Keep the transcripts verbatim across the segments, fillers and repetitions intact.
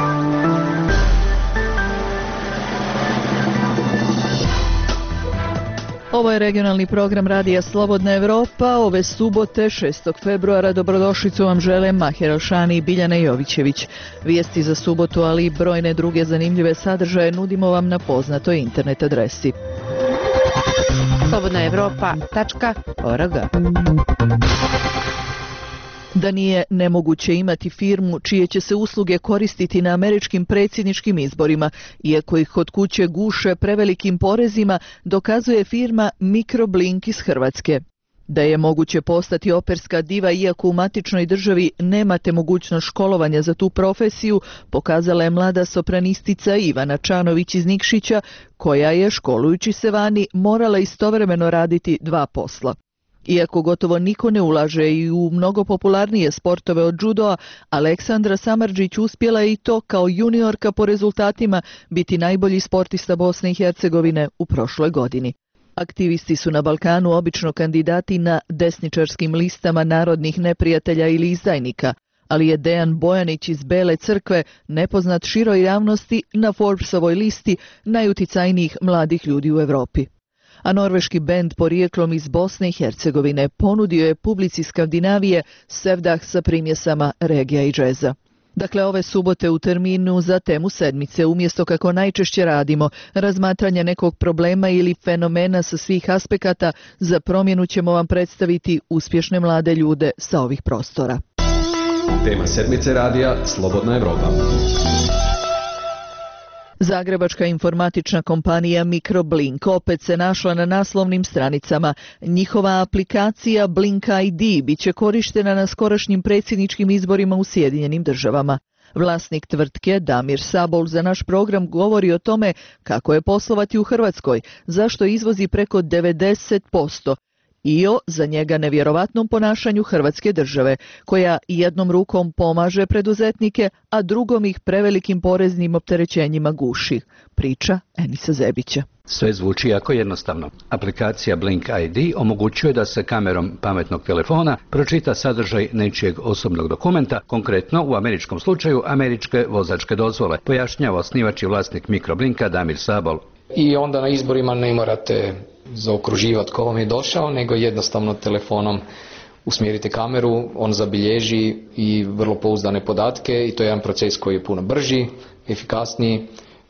Ovo je regionalni program Radija Slobodna Evropa. Ove subote, šestog februara, dobrodošlicu vam žele Mahir Alšani i Biljana Jovićević. Vijesti za subotu, ali i brojne druge zanimljive sadržaje nudimo vam na poznatoj internet adresi slobodna evropa tačka org. Da nije nemoguće imati firmu čije će se usluge koristiti na američkim predsjedničkim izborima, iako ih kod kuće guše prevelikim porezima, dokazuje firma Microblink iz Hrvatske. Da je moguće postati operska diva iako u matičnoj državi nemate mogućnost školovanja za tu profesiju, pokazala je mlada sopranistica Ivana Čanović iz Nikšića, koja je, školujući se vani, morala istovremeno raditi dva posla. Iako gotovo niko ne ulaže i u mnogo popularnije sportove od judoa, Aleksandra Samardžić uspjela je i to kao juniorka po rezultatima biti najbolji sportista Bosne i Hercegovine u prošloj godini. Aktivisti su na Balkanu obično kandidati na desničarskim listama narodnih neprijatelja ili izdajnika, ali je Dejan Bojanić iz Bele crkve nepoznat široj javnosti na Forbesovoj listi najuticajnijih mladih ljudi u Europi. A norveški bend porijeklom iz Bosne i Hercegovine ponudio je publici Skandinavije sevdah sa primjesama regija i džeza. Dakle, ove subote u terminu za temu sedmice, umjesto kako najčešće radimo, razmatranja nekog problema ili fenomena sa svih aspekata, za promjenu ćemo vam predstaviti uspješne mlade ljude sa ovih prostora. Tema sedmice radija Slobodna Evropa. Zagrebačka informatična kompanija Microblink opet se našla na naslovnim stranicama. Njihova aplikacija Blink I D bit će korištena na skorašnjim predsjedničkim izborima u Sjedinjenim državama. Vlasnik tvrtke Damir Sabol za naš program govori o tome kako je poslovati u Hrvatskoj, zašto izvozi preko devedeset posto i o za njega nevjerovatnom ponašanju Hrvatske države, koja jednom rukom pomaže preduzetnike, a drugom ih prevelikim poreznim opterećenjima guši. Priča Enisa Zebića. Sve zvuči jako jednostavno. Aplikacija Blink I D omogućuje da se kamerom pametnog telefona pročita sadržaj nečijeg osobnog dokumenta, konkretno u američkom slučaju američke vozačke dozvole, pojašnjava osnivač i vlasnik Microblinka Damir Sabol. I onda na izborima ne morate zaokruživati ko vam je došao, nego jednostavno telefonom usmjerite kameru, on zabilježi i vrlo pouzdane podatke i to je jedan proces koji je puno brži, efikasniji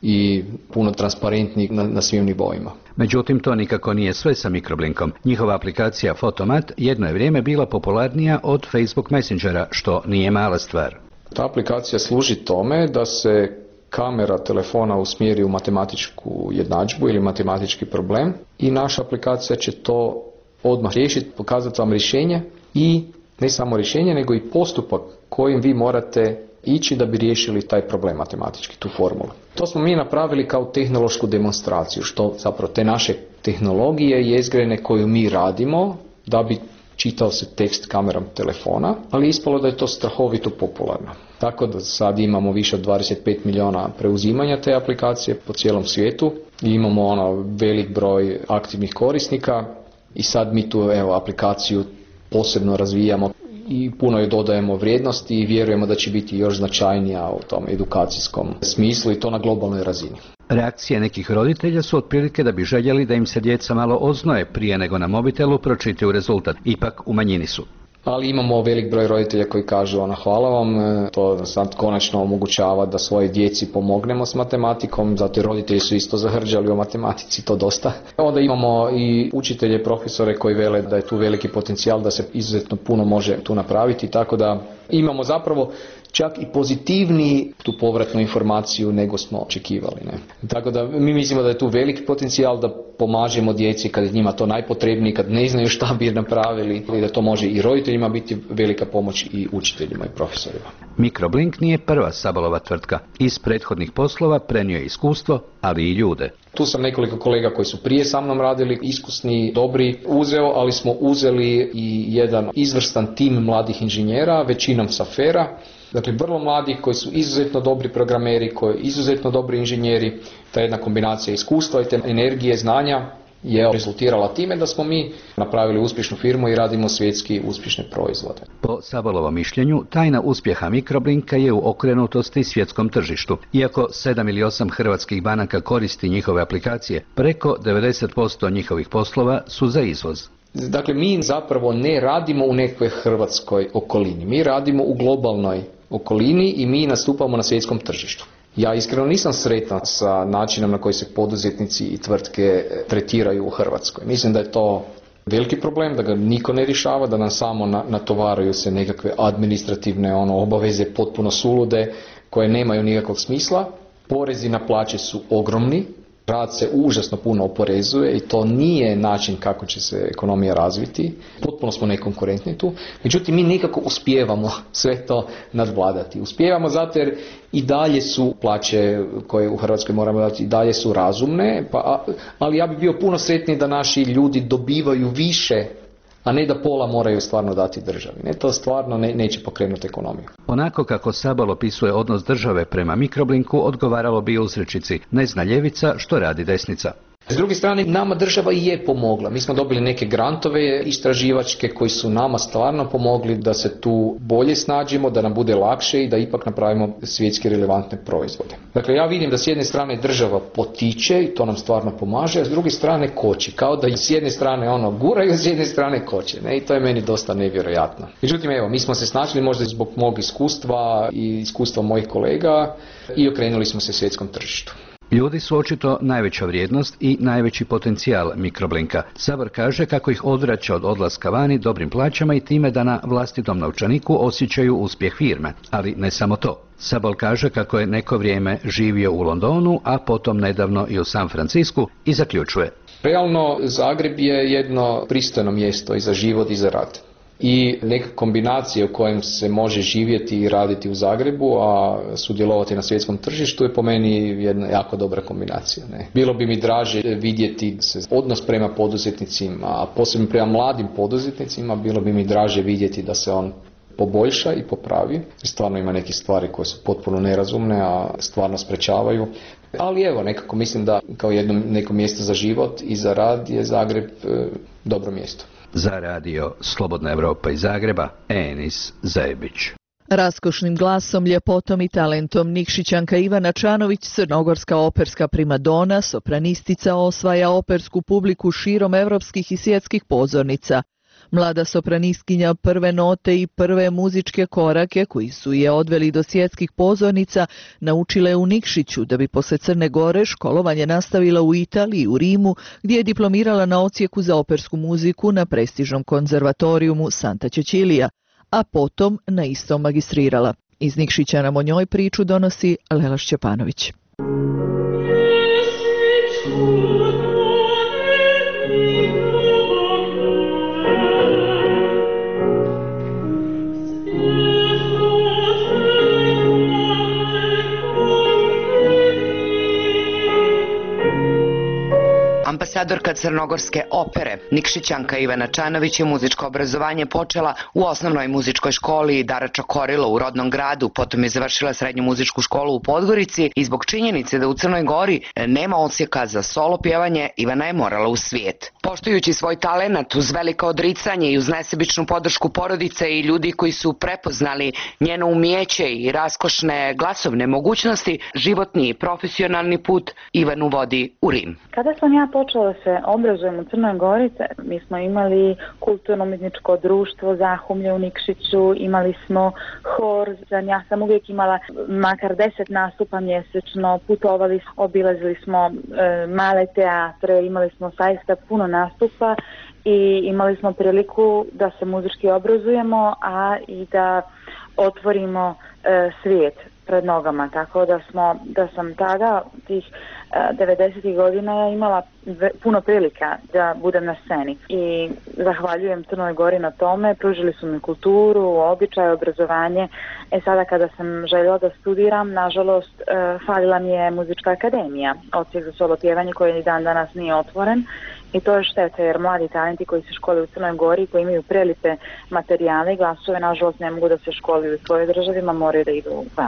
i puno transparentniji na, na svim nivoima. Međutim, to nikako nije sve sa Microblinkom. Njihova aplikacija Fotomat jedno je vrijeme bila popularnija od Facebook Messengera, što nije mala stvar. Ta aplikacija služi tome da se kamera telefona usmjeri u matematičku jednadžbu ili matematički problem i naša aplikacija će to odmah riješiti, pokazati vam rješenje i ne samo rješenje, nego i postupak kojim vi morate ići da bi riješili taj problem matematički, tu formulu. To smo mi napravili kao tehnološku demonstraciju, što zapravo te naše tehnologije jezgrene koju mi radimo da bi čitao se tekst kamerom telefona, ali ispalo da je to strahovito popularno. Tako da sad imamo više od dvadeset pet milijuna preuzimanja te aplikacije po cijelom svijetu i imamo ono velik broj aktivnih korisnika i sad mi tu evo aplikaciju posebno razvijamo i puno joj dodajemo vrijednosti i vjerujemo da će biti još značajnija u tom edukacijskom smislu i to na globalnoj razini. Reakcije nekih roditelja su otprilike da bi željeli da im se djeca malo oznoje prije nego na mobitelu pročitaju rezultat, ipak u manjini su. Ali imamo velik broj roditelja koji kažu ona hvala vam, to sad konačno omogućava da svoje djeci pomognemo s matematikom, zato i roditelji su isto zahrđali o matematici, to dosta. Onda imamo i učitelje, profesore koji vele da je tu veliki potencijal, da se izuzetno puno može tu napraviti, tako da imamo zapravo čak i pozitivniji tu povratnu informaciju nego smo očekivali. Ne? Tako da mi mislimo da je tu veliki potencijal da pomažemo djeci kad je njima to najpotrebnije, kad ne znaju šta bi napravili, i da to može i roditeljima biti velika pomoć i učiteljima i profesorima. Microblink nije prva Sabolova tvrtka. Iz prethodnih poslova prenio je iskustvo, ali i ljude. Tu sam nekoliko kolega koji su prije sa mnom radili, iskusni, dobri, uzeo, ali smo uzeli i jedan izvrstan tim mladih inženjera, većinom sa Fera. Dakle, vrlo mladi koji su izuzetno dobri programeri, koji izuzetno dobri inženjeri, ta jedna kombinacija iskustva i te energije, znanja je rezultirala time da smo mi napravili uspješnu firmu i radimo svjetski uspješne proizvode. Po Sabalovom mišljenju, tajna uspjeha Mikroblinka je u okrenutosti svjetskom tržištu. Iako sedam ili osam hrvatskih banaka koristi njihove aplikacije, preko devedeset posto njihovih poslova su za izvoz. Dakle, mi zapravo ne radimo u nekoj hrvatskoj okolini. Mi radimo u globalnoj okolini i mi nastupamo na svjetskom tržištu. Ja iskreno nisam sretan sa načinom na koji se poduzetnici i tvrtke tretiraju u Hrvatskoj. Mislim da je to veliki problem, da ga niko ne rješava, da nam samo natovaraju se nekakve administrativne ono, obaveze potpuno sulude koje nemaju nikakvog smisla. Porezi na plaće su ogromni. Rad se užasno puno oporezuje i to nije način kako će se ekonomija razviti. Potpuno smo nekonkurentni tu. Međutim, mi nikako uspijevamo sve to nadvladati. Uspijevamo zato jer i dalje su plaće koje u Hrvatskoj moramo dati i dalje su razumne, pa, ali ja bih bio puno sretniji da naši ljudi dobivaju više, a ne da pola moraju stvarno dati državi. Ne, to stvarno ne, neće pokrenuti ekonomiju. Onako kako Sabal opisuje odnos države prema Mikroblinku, odgovaralo bi uzrečici: ne zna ljevica što radi desnica. S druge strane, nama država i je pomogla. Mi smo dobili neke grantove istraživačke koji su nama stvarno pomogli da se tu bolje snađemo, da nam bude lakše i da ipak napravimo svjetski relevantne proizvode. Dakle, ja vidim da s jedne strane država potiče i to nam stvarno pomaže, a s druge strane koči. Kao da i s jedne strane ono guraju, a s jedne strane koče. Ne? I to je meni dosta nevjerojatno. Međutim, evo, mi smo se snašli možda zbog mog iskustva i iskustva mojih kolega i okrenuli smo se svjetskom tržištu. Ljudi su očito najveća vrijednost i najveći potencijal Mikroblinka. Sabor kaže kako ih odvraća od odlaska vani dobrim plaćama i time da na vlastitom novčaniku osjećaju uspjeh firme. Ali ne samo to. Sabol kaže kako je neko vrijeme živio u Londonu, a potom nedavno i u San Francisku i zaključuje: realno, Zagreb je jedno pristojno mjesto i za život i za rad. I neka kombinacija u kojem se može živjeti i raditi u Zagrebu, a sudjelovati na svjetskom tržištu je po meni jedna jako dobra kombinacija. Ne? Bilo bi mi draže vidjeti se odnos prema poduzetnicima, a posebno prema mladim poduzetnicima, bilo bi mi draže vidjeti da se on poboljša i popravi. Stvarno ima neke stvari koje su potpuno nerazumne, a stvarno sprečavaju. Ali evo, nekako mislim da kao jedno neko mjesto za život i za rad je Zagreb e, dobro mjesto. Za radio Slobodna Europa iz Zagreba, Enis Zebić. Raskošnim glasom, ljepotom i talentom Nikšićanka Ivana Čanović, crnogorska operska primadona, sopranistica, osvaja opersku publiku širom evropskih i svjetskih pozornica. Mlada sopranistkinja prve note i prve muzičke korake koji su je odveli do svjetskih pozornica naučila je u Nikšiću, da bi posle Crne Gore školovanje nastavila u Italiji, u Rimu, gdje je diplomirala na odsjeku za opersku muziku na prestižnom konzervatorijumu Santa Cecilia, a potom na istom magistrirala. Iz Nikšića nam o njoj priču donosi Lela Šćepanović. Ambasadorka crnogorske opere Nikšićanka Ivana Čanović je muzičko obrazovanje počela u osnovnoj muzičkoj školi Dara Čokorilo u rodnom gradu, potom je završila srednju muzičku školu u Podgorici i zbog činjenice da u Crnoj Gori nema odsjeka za solo pjevanje, Ivana je morala u svijet. Poštujući svoj talenat uz veliko odricanje i uz nesebičnu podršku porodice i ljudi koji su prepoznali njeno umijeće i raskošne glasovne mogućnosti, životni i profesionalni put Ivanu vodi u Rim. Kada sam ja počela da se obrazujem u Crnoj Gori, mi smo imali kulturno-umjetničko društvo Zahumlje u Nikšiću, imali smo hor, ja sam uvijek imala makar deset nastupa mjesečno, putovali, obilazili smo e, male teatre, imali smo zaista puno nastupa i imali smo priliku da se muzički obrazujemo, a i da otvorimo e, svijet pred nogama, tako da smo, da sam tada tih devedesetih godina imala puno prilika da budem na sceni i zahvaljujem Crnoj Gori na tome. Pružili su mi kulturu, običaj, obrazovanje. E sada kada sam željela da studiram, nažalost falila mi je muzička akademija, odsjek za solo pjevanje koji i dan danas nije otvoren. I to je šteta jer mladi talenti koji se školuju u Crnoj Gori, koji imaju prelipe materijale i glasove, nažalost ne mogu da se školuju u svojoj državi, moraju da idu vani.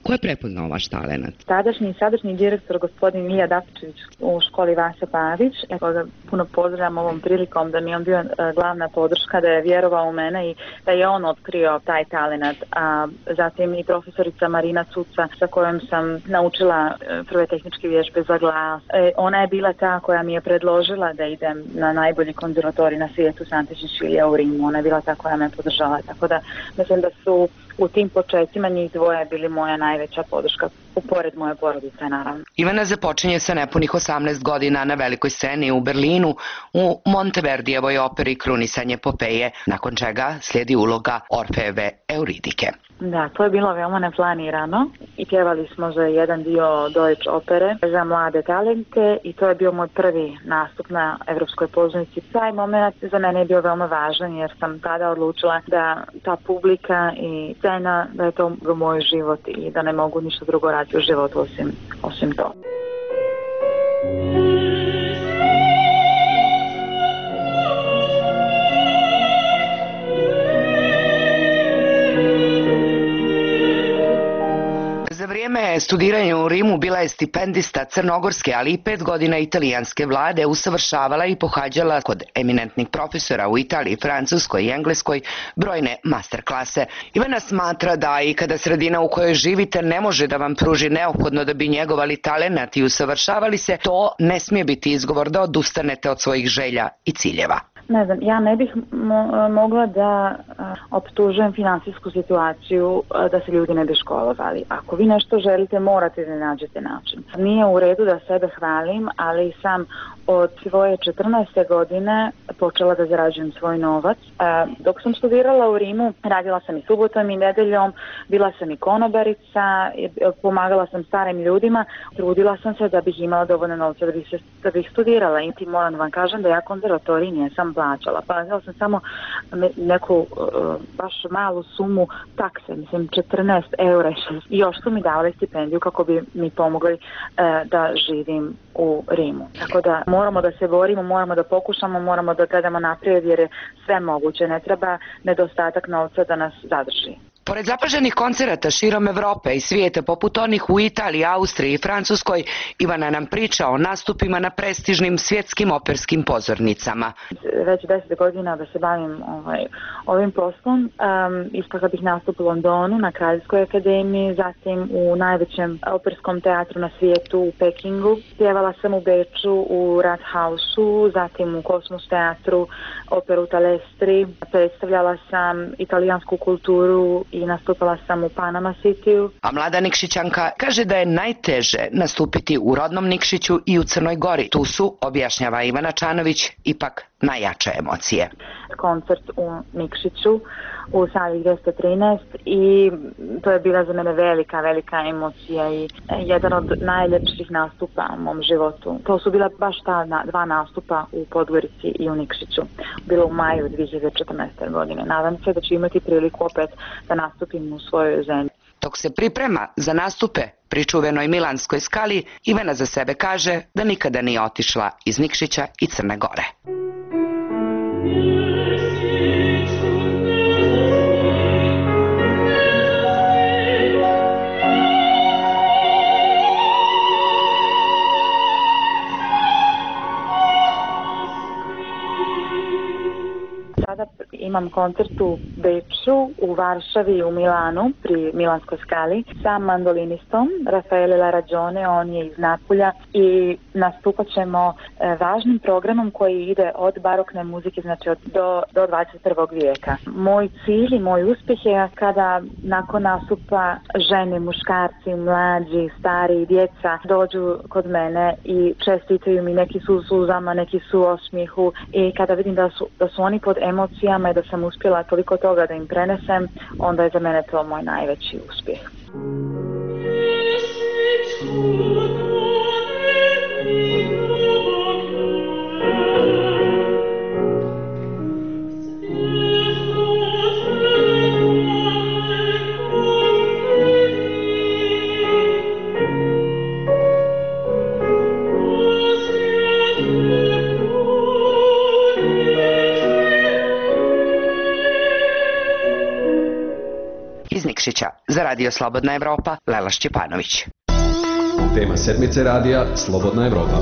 Ko je prepoznao vaš talenat? Tadašnji i sadašnji direktor gospodin Ilija Dapičević u školi Vasa Pavić, evo ga puno pozdravljam ovom prilikom da mi je on bio glavna podrška, da je vjerovao u mene i da je on otkrio taj talenat. A zatim i profesorica Marina Cuca sa kojom sam naučila prve tehničke vježbe za glas. E, ona je bila ta koja mi je predložila da idem na najbolji konzervatorij na svijetu Sante Cecilia u Rimu. Ona je bila ta koja me podržala, tako da mislim da su u tim početcima njih dvoje bili moja najveća podrška, pored moje porodice, naravno. Ivana započinje sa nepunih osamnaest godina na velikoj sceni u Berlinu u Monteverdijevoj operi Krunisanje Popeje, nakon čega slijedi uloga Orfejeve Euridike. Da, to je bilo veoma neplanirano i pjevali smo za jedan dio Deutsche opere za mlade talente i to je bio moj prvi nastup na evropskoj pozornici. Taj moment za mene je bio veoma važan jer sam tada odlučila da ta publika i scena, da je to moj život i da ne mogu ništa drugo raditi u životu osim, osim to. Za vrijeme studiranja u Rimu bila je stipendista crnogorske, ali i pet godina italijanske vlade, usavršavala i pohađala kod eminentnih profesora u Italiji, Francuskoj i Engleskoj brojne master klase. Ivana smatra da i kada sredina u kojoj živite ne može da vam pruži neophodno da bi njegovali talenat i usavršavali se, to ne smije biti izgovor da odustanete od svojih želja i ciljeva. Ne znam, ja ne bih mo- mogla da a, optužujem finansijsku situaciju a, da se ljudi ne bi školovali. Ako vi nešto želite, morate da nađete način. Nije u redu da sebe hvalim, ali sam od svoje četrnaeste godine počela da zarađujem svoj novac. A, dok sam studirala u Rimu, radila sam i subotom i nedeljom, bila sam i konobarica, pomagala sam starim ljudima, trudila sam se da bih imala dovoljno novca da bih, se, da bih studirala. I ti moram da vam kažem da ja konzervatorij nisam plaćala. Plaćala sam samo neku uh, baš malu sumu takse, mislim četrnaest eura i još su mi davali stipendiju kako bi mi pomogli uh, da živim u Rimu. Tako da moramo da se borimo, moramo da pokušamo, moramo da gledamo naprijed jer je sve moguće. Ne treba nedostatak novca da nas zadrži. Pored zapaženih koncerata širom Evrope i svijeta poput onih u Italiji, Austriji i Francuskoj, Ivana nam priča o nastupima na prestižnim svjetskim operskim pozornicama. Već deset godina da se bavim ovaj, ovim poslom. Um, ispaka bih nastup u Londonu na Kraljevskoj akademiji, zatim u najvećem operskom teatru na svijetu u Pekingu. Pjevala sam u Beču u Rathausu, zatim u Kosmos teatru, operu Talestri. Predstavljala sam italijansku kulturu i nastupala sam u Panama Cityu. A mlada Nikšićanka kaže da je najteže nastupiti u rodnom Nikšiću i u Crnoj Gori. Tu su, objašnjava Ivana Čanović, ipak najjače emocije. Koncert u Nikšiću u sali dvjesto trinaest i to je bila za mene velika, velika emocija i jedan od najljepših nastupa u mom životu. To su bila baš ta dva nastupa u Podgorici i u Nikšiću. Bilo u maju dvije hiljade četrnaeste. godine. Nadam se da ću imati priliku opet da nastupim u svojoj zemlji. Dok se priprema za nastupe pri čuvenoj Milanskoj skali, Ivana za sebe kaže da nikada nije otišla iz Nikšića i Crne Gore. Imam koncert u Beču, u Varšavi i u Milanu pri Milanskoj skali sa mandolinistom Raffaele Laragione, on je iz Napulja i nastupat ćemo e, važnim programom koji ide od barokne muzike, znači od, do, do dvadeset prvog vijeka. Moj cilj i moj uspjeh je kada nakon nastupa žene, muškarci, mlađi, stari, djeca dođu kod mene i čestitaju mi, neki su u suzama, neki su u osmijehu i kada vidim da su, da su oni pod emocijama i da sam uspjela toliko toga da im prenesem, onda je za mene to moj najveći uspjeh. Iz iz Nikšića. Za Radio Slobodna Evropa, Lela Šćepanović. Tema sedmice radija Slobodna Evropa.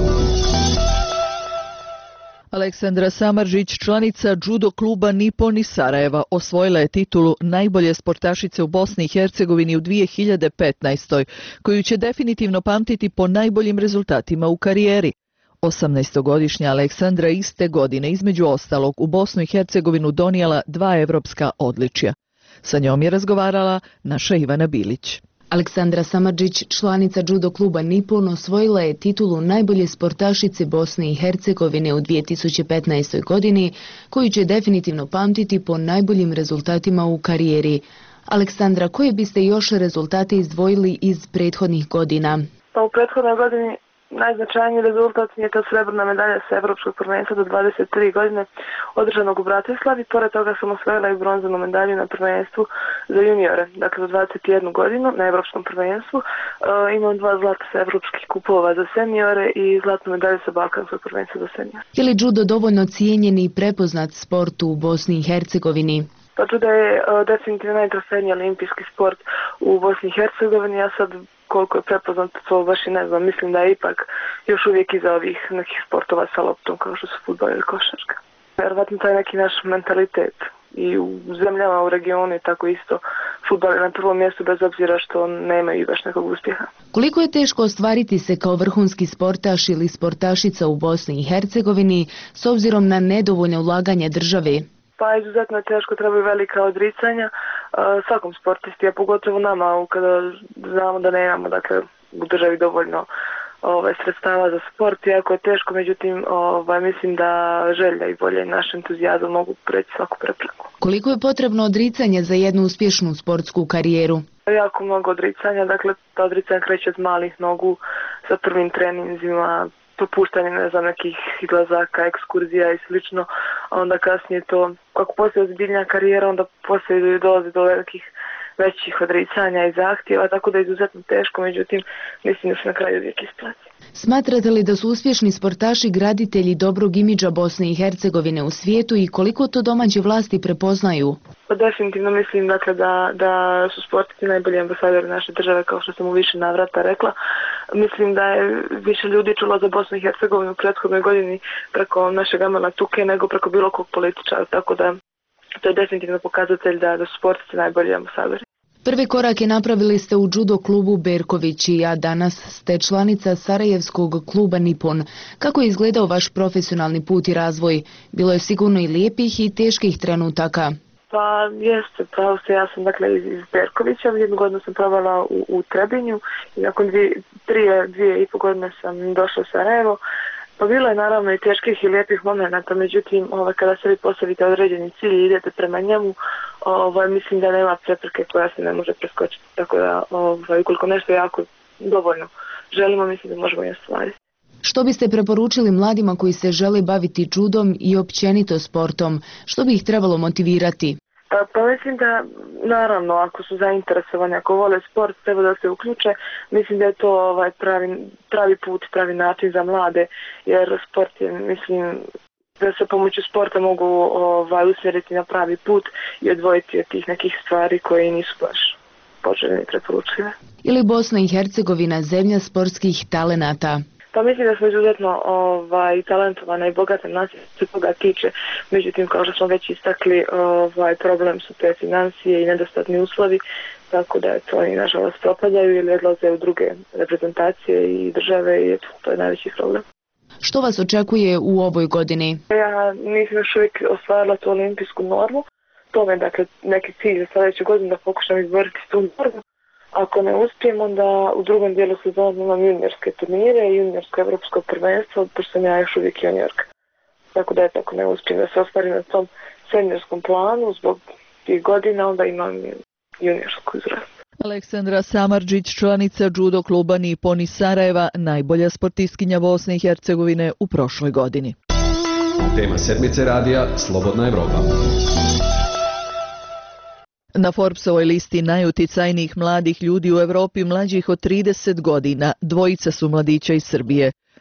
Aleksandra Samardžić, članica judo kluba Nippon iz Sarajeva, osvojila je titulu najbolje sportašice u Bosni i Hercegovini u dvije hiljade petnaestoj. koju će definitivno pamtiti po najboljim rezultatima u karijeri. osamnaestogodišnja Aleksandra iste godine između ostalog u Bosnu i Hercegovinu donijela dva evropska odličja. Sa njom je razgovarala naša Ivana Bilić. Aleksandra Samardžić, članica judo kluba Nippon, osvojila je titulu najbolje sportašice Bosne i Hercegovine u dvije tisuće petnaestoj. godini, koju će definitivno pamtiti po najboljim rezultatima u karijeri. Aleksandra, koje biste još rezultate izdvojili iz prethodnih godina? Pa u prethodnoj godini najznačajniji rezultat je ta srebrna medalja sa Evropskog prvenstva do dvadeset tri godine održanog u Bratislavi. Pored toga sam osvojila i bronzanu medalju na prvenstvu za juniore, dakle za dvadeset jednu godinu na Evropskom prvenstvu. E, imam dva zlata sa Evropskih kupova za seniore i zlatnu medalju sa Balkanskog prvenstva za seniore. Je li judo dovoljno cijenjen i prepoznat sport u Bosni i Hercegovini? Pa judo je uh, definitivno najtrofejniji olimpijski sport u Bosni i Hercegovini. Ja sad koliko je prepoznat, to baš i ne znam. Mislim da je ipak još uvijek iza ovih nekih sportova sa loptom kao što su fudbal ili košarka. Vjerovatno taj neki naš mentalitet i u zemljama u regionu je tako isto. Fudbal je na prvom mjestu bez obzira što nemaju baš nekog uspjeha. Koliko je teško ostvariti se kao vrhunski sportaš ili sportašica u Bosni i Hercegovini s obzirom na nedovoljne ulaganje države? Pa izuzetno je teško, trebaju velika odricanja uh, svakom sportisti, a pogotovo nama kada znamo da nemamo dakle, u državi dovoljno ovaj, sredstava za sport. Iako je teško, međutim ovaj, mislim da želja i volja i naš entuzijazam mogu preći svaku prepreku. Koliko je potrebno odricanja za jednu uspješnu sportsku karijeru? Jako mnogo odricanja, dakle ta odricanja kreće od malih nogu sa prvim treninzima, propuštanje ne znam, nekih izlazaka, ekskurzija i slično, a onda kasnije to, kako postoje ozbiljnija karijera, onda poslije dolazi do velikih većih odricanja i zahtjeva, tako da je izuzetno teško, međutim mislim da se na kraju uvijek isplati. Smatrate li da su uspješni sportaši graditelji dobrog imidža Bosne i Hercegovine u svijetu i koliko to domaće vlasti prepoznaju? Pa definitivno mislim dakle, da, da su sportisti najbolji ambasadori naše države, kao što sam u više navrata rekla. Mislim da je više ljudi čulo za Bosnu i Hercegovinu u prethodnoj godini preko našeg Amela Tuke nego preko bilo kog političara, tako da to je definitivno pokazatelj da, da su sportisti najbolji ambasadori. Prve korake napravili ste u judo klubu Berkovići, a danas ste članica Sarajevskog kluba Nippon. Kako je izgledao vaš profesionalni put i razvoj? Bilo je sigurno i lijepih i teških trenutaka. Pa jeste, pravo se, ja sam dakle iz, iz Berkovića, jednu godinu sam provala u, u Trebinju i nakon dvije, tri, dvije i po godine sam došla u Sarajevo. Pa bilo je naravno i teških i lijepih momenta, međutim ovaj, kada se vi postavite određeni cilj i idete prema njemu, ovaj, mislim da nema prepreke koja se ne može preskočiti, tako da ovaj, ukoliko nešto jako dovoljno želimo, mislim da možemo i ostvariti. Što biste preporučili mladima koji se žele baviti judom i općenito sportom? Što bi ih trebalo motivirati? Pa, pa mislim da, naravno, ako su zainteresovani, ako vole sport, treba da se uključe. Mislim da je to ovaj, pravi, pravi put, pravi način za mlade, jer sport je, mislim, da se pomoću sporta mogu ovaj, usmjeriti na pravi put i odvojiti od tih nekih stvari koje nisu baš poželjne i preporučljive. Ili Bosna i Hercegovina zemlja sportskih talenata? Pa mislim da smo izuzetno ovaj, talentovana i bogata nacija se toga tiče, međutim kao što smo već istakli, ovaj, problem su te financije i nedostatni uslovi, tako da to oni nažalost propadaju ili odlaze u druge reprezentacije i države i eto, to je najveći problem. Što vas očekuje u ovoj godini? Ja nisam još uvijek ostvarila tu olimpijsku normu, to me dakle neki cilj za sljedeću godinu da pokušam izboriti tu normu. Ako ne uspijem, onda u drugom dijelu sezone imam juniorske turnire i juniorsko evropsko prvenstvo, pošto sam ja još uvijek juniorka. Tako da je tako ne uspijem da se ostvari na tom seniorskom planu zbog tih godina, onda imam juniorsku izrast. Aleksandra Samardžić, članica judo kluba Nippon iz Sarajeva, najbolja sportistkinja Bosne i Hercegovine u prošloj godini. Tema sedmice radija Slobodna Evropa. Na Forbesovoj listi najuticajnijih mladih ljudi u Europi mlađih od trideset godina dvojica su mladića iz Srbije.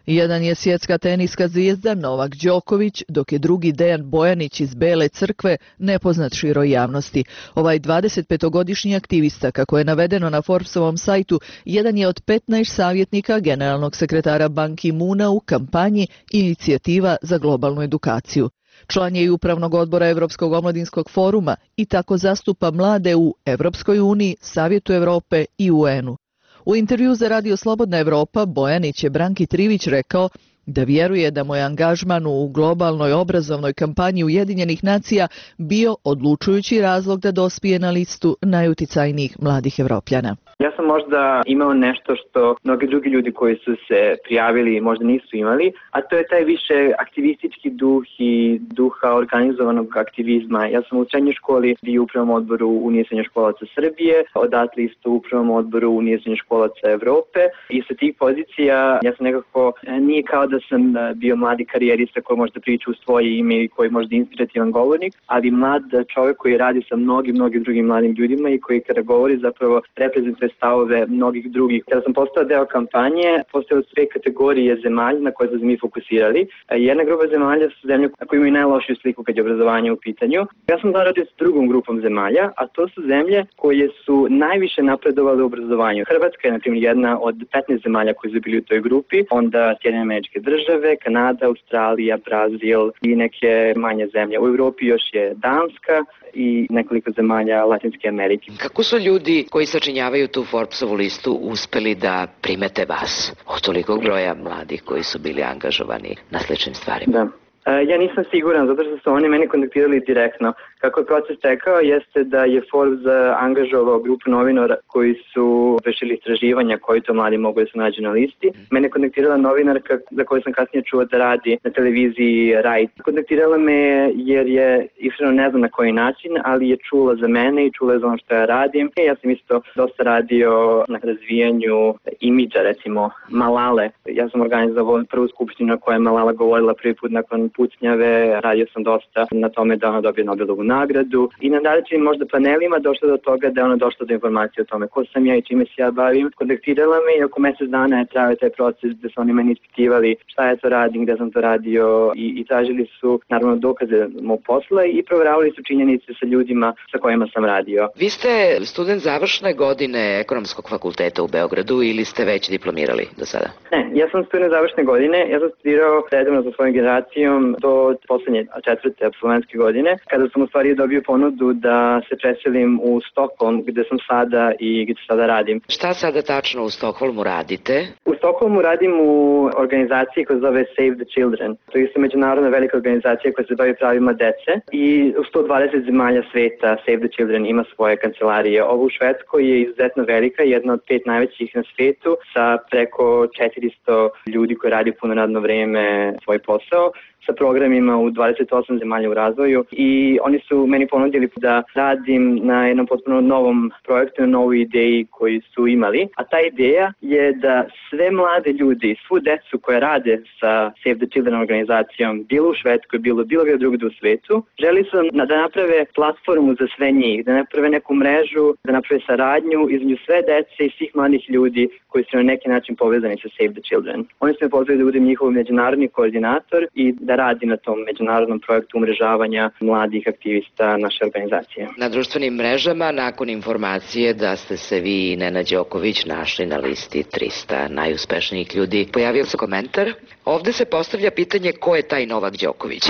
Jedan je svjetska teniska zvijezda Novak Đoković, dok je drugi Dejan Bojanić iz Bele Crkve nepoznat široj javnosti. Ovaj dvadesetpetogodišnji aktivista, kako je navedeno na Forbesovom sajtu, jedan je od petnaest savjetnika generalnog sekretara Ban Ki-moona u kampanji Inicijativa za globalnu edukaciju. Član je i upravnog odbora Europskog omladinskog foruma i tako zastupa mlade u Europskoj uniji, Savjetu Europe i U N-u. U intervju za Radio Slobodna Evropa Bojanić je Branki Trivić rekao da vjeruje da mu je angažman u globalnoj obrazovnoj kampanji Ujedinjenih nacija bio odlučujući razlog da dospije na listu najuticajnijih mladih Evropljana. Ja sam možda imao nešto što mnogi drugi ljudi koji su se prijavili možda nisu imali, a to je taj više aktivistički duh i duha organizovanog aktivizma. Ja sam u srednjoj školi bio u upravnom odboru Unije srednjoškolaca Srbije, odatle isto u upravnom odboru Unije srednjoškolaca Evrope i sa tih pozicija ja sam nekako, nije kao da sam bio mladi karijerista koji možda priča u svoje ime i koji možda inspirativan govornik, ali mlad čovjek koji radi sa mnogim, mnogim drugim mladim ljudima i koji kada govori zapravo reprezentuje stavove mnogih drugih. Kada sam postao deo kampanje, postojale su dve kategorije zemalja na koje smo se mi fokusirali. Jedna grupa zemalja su zemlje koje imaju najlošiju sliku kad je obrazovanje u pitanju. Ja sam zaradio s drugom grupom zemalja, a to su zemlje koje su najviše napredovale u obrazovanju. Hrvatska je, na primjer, jedna od petnaest zemalja koji su bili u toj grupi, onda Sjedinjene Američke Države, Kanada, Australija, Brazil i neke manje zemlje. U Evropi još je Danska i nekoliko zemalja Latinske Amerike. Kako su ljudi koji sačinjavaju tu Forbesovu listu uspeli da primete vas od tolikog broja mladih koji su bili angažovani na sličnim stvarima? Da. Ja nisam siguran, zato što su oni meni kontaktirali direktno. Kako je proces tekao, jeste da je Forbes angažovao grupu novinara koji su vršili istraživanja koji to mladi mogu da se nađu na listi. Mene je kontaktirala novinarka za koju sam kasnije čuo da radi na televiziji Right. Kontaktirala me jer je, iskreno ne znam na koji način, ali je čula za mene i čula za ono što ja radim. I ja sam isto dosta radio na razvijanju imidža, recimo Malale. Ja sam organizovao prvu skupštinu na kojoj je Malala govorila prvi put nakon pucnjave, radio sam dosta na tome da ona dobije Nobelovu nagradu i na daljećim možda panelima došlo do toga da je ona došla do informacije o tome ko sam ja i čime se ja bavim. Kontaktirala me i oko mjesec dana je trajao taj proces gde su oni meni ispitivali šta ja to radim, gde sam to radio i, i tražili su naravno dokaze mog posla i provjeravali su činjenice sa ljudima sa kojima sam radio. Vi ste student završne godine Ekonomskog fakulteta u Beogradu ili ste već diplomirali do sada? Ne, ja sam student završne godine, ja sam studirao redovno sa svojom generacijom do poslednje četvrte apsolventske godine, kada sam u stvari dobio ponudu da se preselim u Stokholm, gde sam sada i gde sada radim. Šta sada tačno u Stokholmu radite? U Stokholmu radim u organizaciji koja se zove Save the Children. To je isto međunarodna velika organizacija koja se bavi pravima dece i u sto dvadeset zemalja sveta Save the Children ima svoje kancelarije. Ovo u Švedskoj je izuzetno velika, jedna od pet najvećih na svetu sa preko četiristo ljudi koji radi puno radno vreme svoj posao, sa programima u dvadeset osam zemalja u razvoju i oni su meni ponudili da radim na jednom potpuno novom projektu, na novoj ideji koju su imali. A ta ideja je da sve mlade ljudi, svu decu koje rade sa Save the Children organizacijom, bilo u Švedskoj, bilo bilo gdje drugdje u svetu, želi su da naprave platformu za sve njih, da naprave neku mrežu, da naprave saradnju između sve dece i svih mladih ljudi koji su na neki način povezani sa Save the Children. Oni su me pozvali da budem njihov međunarodni koordinator i da radi na tom međunarodnom projektu umrežavanja mladih aktivista naše organizacije. Na društvenim mrežama, nakon informacije da ste se vi i Nenad Đoković našli na listi trista najuspešnijih ljudi, pojavio se komentar. Ovde se postavlja pitanje ko je taj Novak Đoković.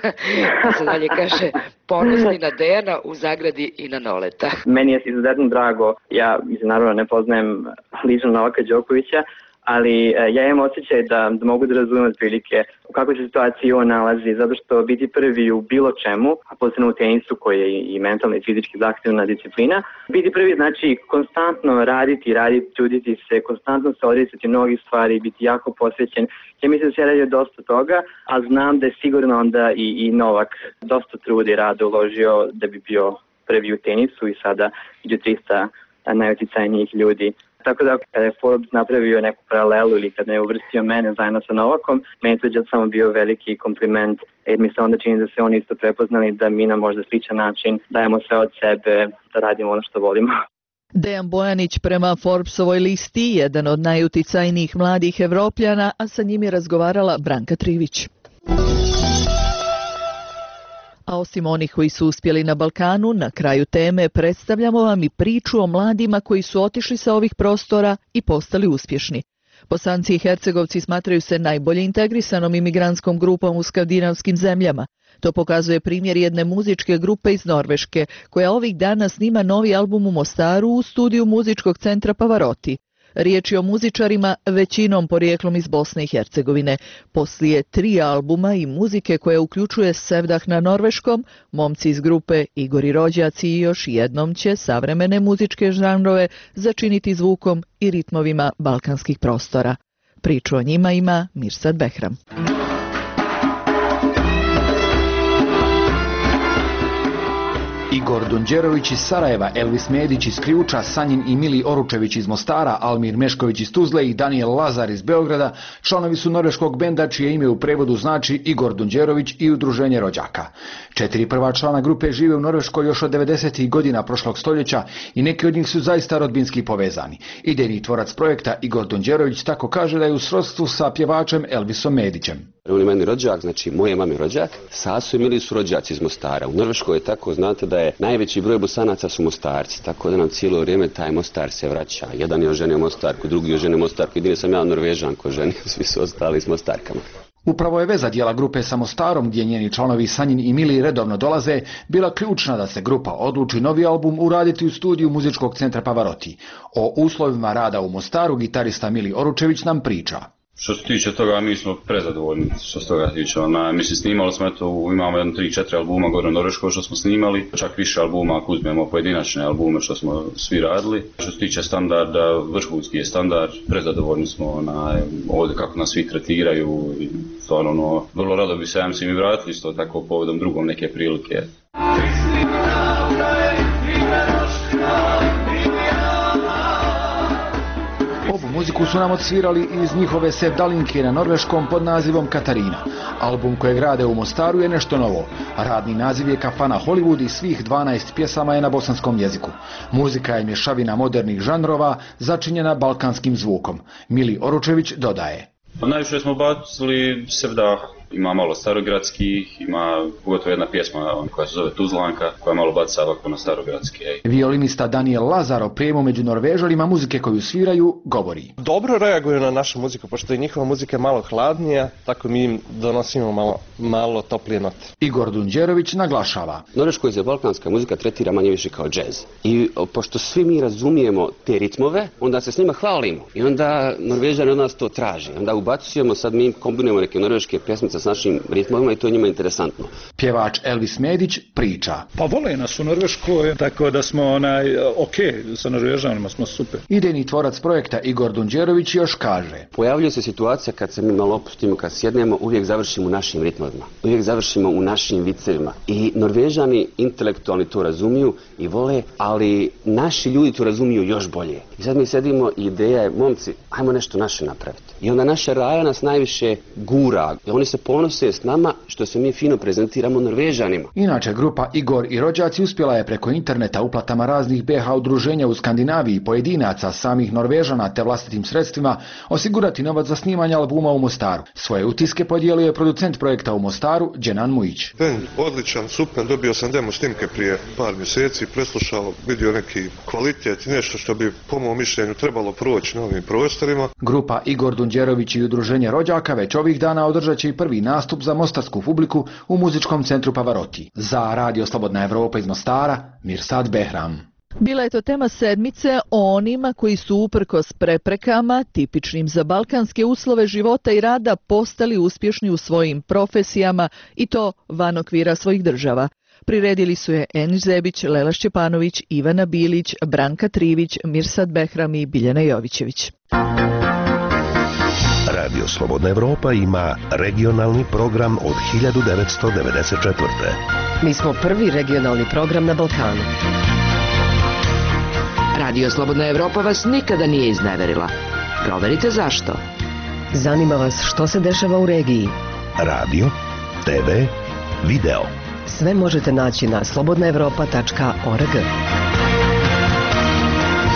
Se dalje kaže, ponosni na Dejana u zagradi i na Noleta. Meni je izuzetno drago, ja naravno ne poznajem lično Novaka Đokovića, ali ja imam osjećaj da, da mogu da razumem otprilike u kakvoj se situaciji on nalazi, zato što biti prvi u bilo čemu, a posebno u tenisu koji je i mentalna i fizički zahtevna disciplina, biti prvi znači konstantno raditi, raditi, truditi se, konstantno se odricati mnogih stvari, biti jako posvećen. Ja mislim da se radi dosta toga, a znam da je sigurno onda i, i Novak dosta truda i rada uložio da bi bio prvi u tenisu i sada među trista najuticajnijih ljudi. Tako da kada je Forbes napravio neku paralelu ili kada je uvrstio mene zajedno sa Novakom, meni to je samo bio veliki kompliment jer mi se onda čini da se oni isto prepoznali da mi na možda sličan način dajemo sve od sebe da radimo ono što volimo. Dejan Bojanić prema Forbesovoj listi jedan od najuticajnijih mladih Evropljana, a sa njim je razgovarala Branka Trivić. A osim onih koji su uspjeli na Balkanu, na kraju teme predstavljamo vam i priču o mladima koji su otišli sa ovih prostora i postali uspješni. Bosanci i Hercegovci smatraju se najbolje integrisanom imigrantskom grupom u skandinavskim zemljama. To pokazuje primjer jedne muzičke grupe iz Norveške, koja ovih dana snima novi album u Mostaru u studiju muzičkog centra Pavarotti. Riječ je o muzičarima većinom porijeklom iz Bosne i Hercegovine. Poslije tri albuma i muzike koja uključuje sevdah na norveškom, momci iz grupe Igor i rođaci još jednom će savremene muzičke žanrove začiniti zvukom i ritmovima balkanskih prostora. Priču o njima ima Mirsad Behram. Igor Dunđerović iz Sarajeva, Elvis Medić iz Ključa, Sanjin i Mili Oručević iz Mostara, Almir Mešković iz Tuzle i Daniel Lazar iz Beograda članovi su norveškog benda čije ime u prevodu znači Igor Dunđerović i Udruženje rođaka. Četiri prva člana grupe žive u Norveškoj još od devedesetih godina prošlog stoljeća i neki od njih su zaista rodbinski povezani. Idejni tvorac projekta Igor Dunđerović tako kaže da je u srodstvu sa pjevačem Elvisom Medićem. On je meni rođak, znači moje mami rođak, Sasu i Mili su rođaci iz Mostara. U Norveškoj je tako, znate da je najveći broj Bosanaca su Mostarci, tako da nam cijelo vrijeme taj Mostar se vraća. Jedan je oženio Mostarku, drugi je oženio Mostarku, jedini sam ja Norvežanko ženio, svi su ostali s Mostarkama. Upravo je veza dijela grupe sa Mostarom, gdje njeni članovi Sanjin i Mili redovno dolaze, bila ključna da se grupa odluči novi album uraditi u studiju muzičkog centra Pavarotti. O uslovima rada u Mostaru gitarista Mili Oručević nam priča. Što se tiče toga, mi smo prezadovoljni što se toga tiče. Ona, mislim, snimali smo, eto, imamo jedno tri četiri albuma gore u Norveškoj što smo snimali, čak više albuma ako uzmemo pojedinačne albume što smo svi radili. Što se tiče standarda, vrhunski je standard, prezadovoljni smo ona, ovdje kako nas svi tretiraju i stvarno, ono, vrlo rado bi se ja mislim i vratili isto tako povodom drugom neke prilike. Ovu muziku su nam odsvirali iz njihove sevdalinke na norveškom pod nazivom Katarina. Album kojeg rade u Mostaru je nešto novo. Radni naziv je Kafana Hollywood i svih dvanaest pjesama je na bosanskom jeziku. Muzika je mješavina modernih žanrova začinjena balkanskim zvukom. Mili Oručević dodaje. Pa najviše smo bacili sevdah. Ima malo starogradskih, ima pogotovo jedna pjesma koja se zove Tuzlanka, koja malo baca ovako na starogradski. Violinista Daniel Lazar o prijemu među Norvežanima muzike koju sviraju govori. Dobro reaguju na našu muziku, pošto je njihova muzika malo hladnija, tako mi im donosimo malo, malo toplije note. Igor Dunđerović naglašava. Norveškoj se balkanska muzika tretira manje više kao džez. I pošto svi mi razumijemo te ritmove, onda se s njima hvalimo. I onda Norvežani od nas to traži. Onda ubacujemo, sad mi kombinujemo neke norveške pjesmice s našim ritmovima i to je njima interesantno. Pjevač Elvis Medić priča. Pa vole nas u Norveškoj, tako da smo onaj, ok, sa Norvežanima smo super. Idejni tvorac projekta Igor Dunđerović još kaže. Pojavljuje se situacija kad se mi malo opustimo, kad sjednemo, uvijek završimo u našim ritmovima. Uvijek završimo u našim vicevima. I Norvežani intelektualni to razumiju i vole, ali naši ljudi to razumiju još bolje. I sad mi sedimo i ideja je, momci, ajmo nešto naše napraviti. I onda naša raja nas najviše gura. I oni se ponose s nama što se mi fino prezentiramo Norvežanima. Inače, grupa Igor i rođaci uspjela je preko interneta uplatama raznih B H udruženja u Skandinaviji, pojedinaca, samih Norvežana te vlastitim sredstvima osigurati novac za snimanje albuma u Mostaru. Svoje utiske podijelio je producent projekta u Mostaru, Dženan Mujić. Ben, odličan, super, dobio sam demo snimke prije par mjeseci, preslušao, vidio neki kvalitet, nešto što bi po mom mišljenju trebalo proći na ovim prostorima. Grupa Igor Dunđerović i udruženje rođaka već ovih dana održat će i prvi nastup za mostarsku publiku u muzičkom centru Pavarotti. Za Radio Slobodna Evropa iz Mostara, Mirsad Behram. Bila je to tema sedmice o onima koji su uprkos preprekama, tipičnim za balkanske uslove života i rada, postali uspješni u svojim profesijama i to van okvira svojih država. Priredili su je Enis Zebić, Lela Šćepanović, Ivana Bilić, Branka Trivić, Mirsad Behram i Biljana Jovićević. Radio Slobodna Evropa ima regionalni program od hiljadu devetsto devedeset četvrte. Mi smo prvi regionalni program na Balkanu. Radio Slobodna Evropa vas nikada nije izneverila. Proverite zašto. Zanima vas što se dešava u regiji. Radio, te ve, video. Sve možete naći na slobodna evropa tačka org.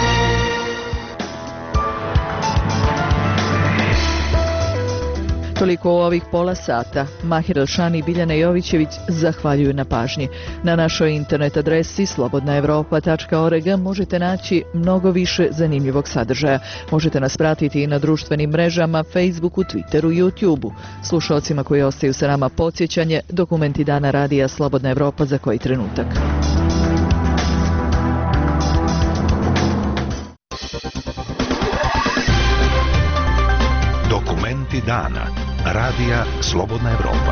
Toliko u ovih pola sata. Mahir Elšan i Biljana Jovićević zahvaljuju na pažnji. Na našoj internet adresi slobodna evropa tačka org možete naći mnogo više zanimljivog sadržaja. Možete nas pratiti i na društvenim mrežama, Facebooku, Twitteru i YouTubeu. Slušalcima koji ostaju sa nama podsjećanje, dokumenti dana radija Slobodna Evropa za koji trenutak. Dokumenti dana. Radija Slobodna Evropa.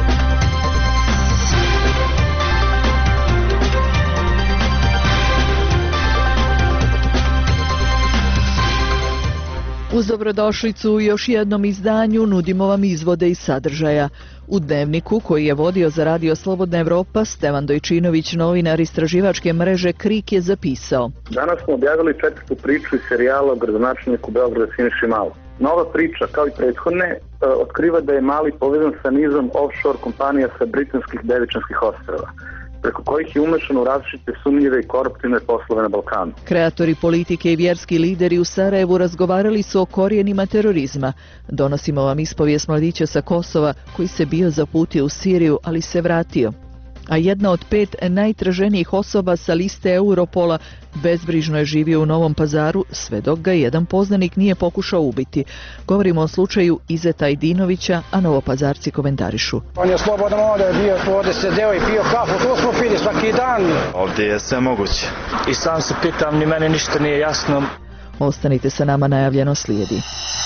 Uz dobrodošlicu u još jednom izdanju nudimo vam izvode iz sadržaja. U dnevniku koji je vodio za Radio Slobodna Evropa, Stevan Dojčinović, novinar istraživačke mreže Krik, je zapisao: Danas smo objavili četvrtu priču iz serijala o gradonačelniku Beograda Siniši Malom. Nova priča, kao i prethodne, otkriva da je Mali povezan sa nizom offshore kompanija sa britanskih Devičanskih ostrava, preko kojih je umešan u različite sumnjive i koruptivne poslove na Balkanu. Kreatori politike i vjerski lideri u Sarajevu razgovarali su o korijenima terorizma. Donosimo vam ispovijest mladića sa Kosova koji se bio zaputio u Siriju, ali se vratio. A jedna od pet najtraženijih osoba sa liste Europola bezbrižno je živio u Novom Pazaru, sve dok ga jedan poznanik nije pokušao ubiti. Govorimo o slučaju Izeta Ajdinovića, a Novopazarci komentarišu: On je slobodan ovdje bio, tu ovdje sedeo i pio kafu, tu smo pili svaki dan. Ovdje je sve moguće. I sam se pitam, ni meni ništa nije jasno. Ostanite sa nama, najavljeno slijedi.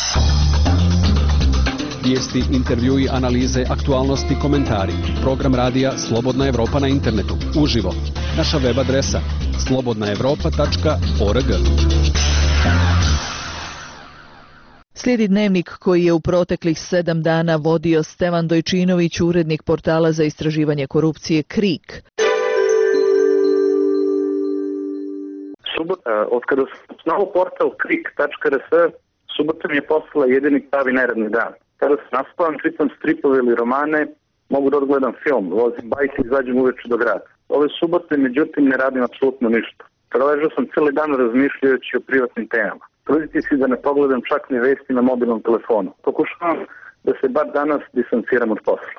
Vijesti, intervjui, analize, aktualnosti, komentari. Program radija Slobodna Evropa na internetu. Uživo. Naša web adresa slobodna evropa tačka org. Slijedi dnevnik koji je u proteklih sedam dana vodio Stevan Dojčinović, urednik portala za istraživanje korupcije Krik. Subota, od kada sam osnovao portal krik tačka r s, subota mi je postala jedini pravi neradni dan. Kada se naspavam, čitam stripove ili romane, mogu da odgledam film, vozim bajke i izađem uveče do grada. Ove subote, međutim, ne radim apsolutno ništa. Proležao sam cijeli dan razmišljajući o privatnim temama. Truditi si da ne pogledam čak ni vesti na mobilnom telefonu. Pokušavam da se bar danas distanciram od posla.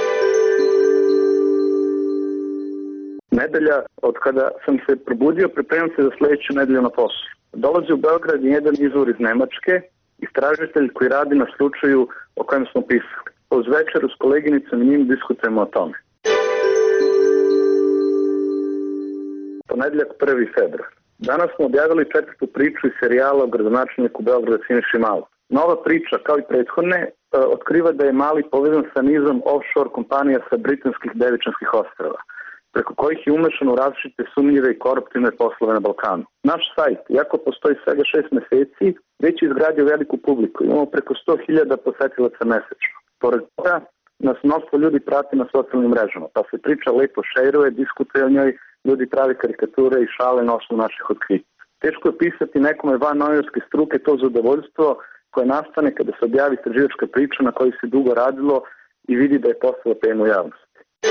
Nedelja, od kada sam se probudio, pripremam se za sljedeću nedelju na poslu. Dolazi u Beograd jedan izvor iz Nemačke, istražitelj koji radi na slučaju o kojem smo pisali. Uz večeru s koleginicom i njim diskutujemo o tome. Ponedjeljak prvi februar. Danas smo objavili četvrtu priču iz serijala o gradonačelniku Beograda Siniši Malom. Nova priča, kao i prethodne, otkriva da je Mali povezan sa nizom offshore kompanija sa britanskih Devičanskih ostrava, preko kojih je umešan u različite sumnjive i koruptivne poslove na Balkanu. Naš sajt, iako postoji svega šest meseci, već je izgradio veliku publiku. Imamo preko sto hiljada posetilaca mesečno. Pored toga, nas mnoštvo ljudi prati na socijalnim mrežama, pa se priča lepo šejruje, diskutuje o njoj, ljudi pravi karikature i šale na osnovu naših otkrića. Teško je pisati nekome van novinarske struke to zadovoljstvo koje nastane kada se objavi istraživačka priča na kojoj se dugo radilo i vidi da je postala tema u javnosti.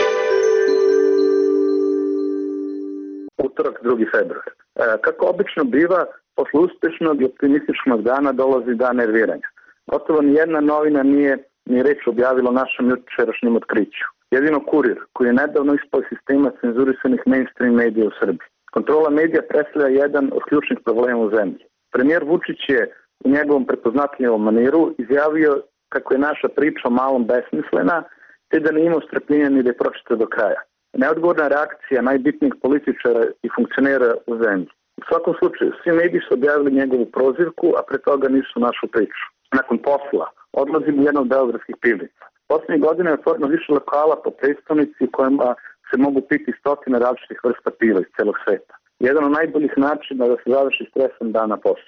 Utorak, drugi februar. E, kako obično biva, posle uspešnog i optimističnog dana dolazi dan nerviranja. Gotovo nijedna novina nije ni reč objavila našem jučerašnjem otkriću. Jedino Kurir, koji je nedavno ispao iz sistema cenzurisanih mainstream medija u Srbiji. Kontrola medija predstavlja jedan od ključnih problema u zemlji. Premijer Vučić je u njegovom prepoznatljivom maniru izjavio kako je naša priča o Malom besmislena, te da nije imao strpljenja ni da je pročita do kraja. Neodgovorna reakcija najbitnijih političara i funkcionera u zemlji. U svakom slučaju, svi mediji su objavili njegovu prozivku, a pre toga nisu našu priču. Nakon posla, odlazim u jednu od beogradskih pivnica. Poslednjih godina je otvoreno više lokala po prestonici u kojima se mogu piti stotine različitih vrsta piva iz celog sveta. Jedan od najboljih načina da se završi stresan dan na poslu.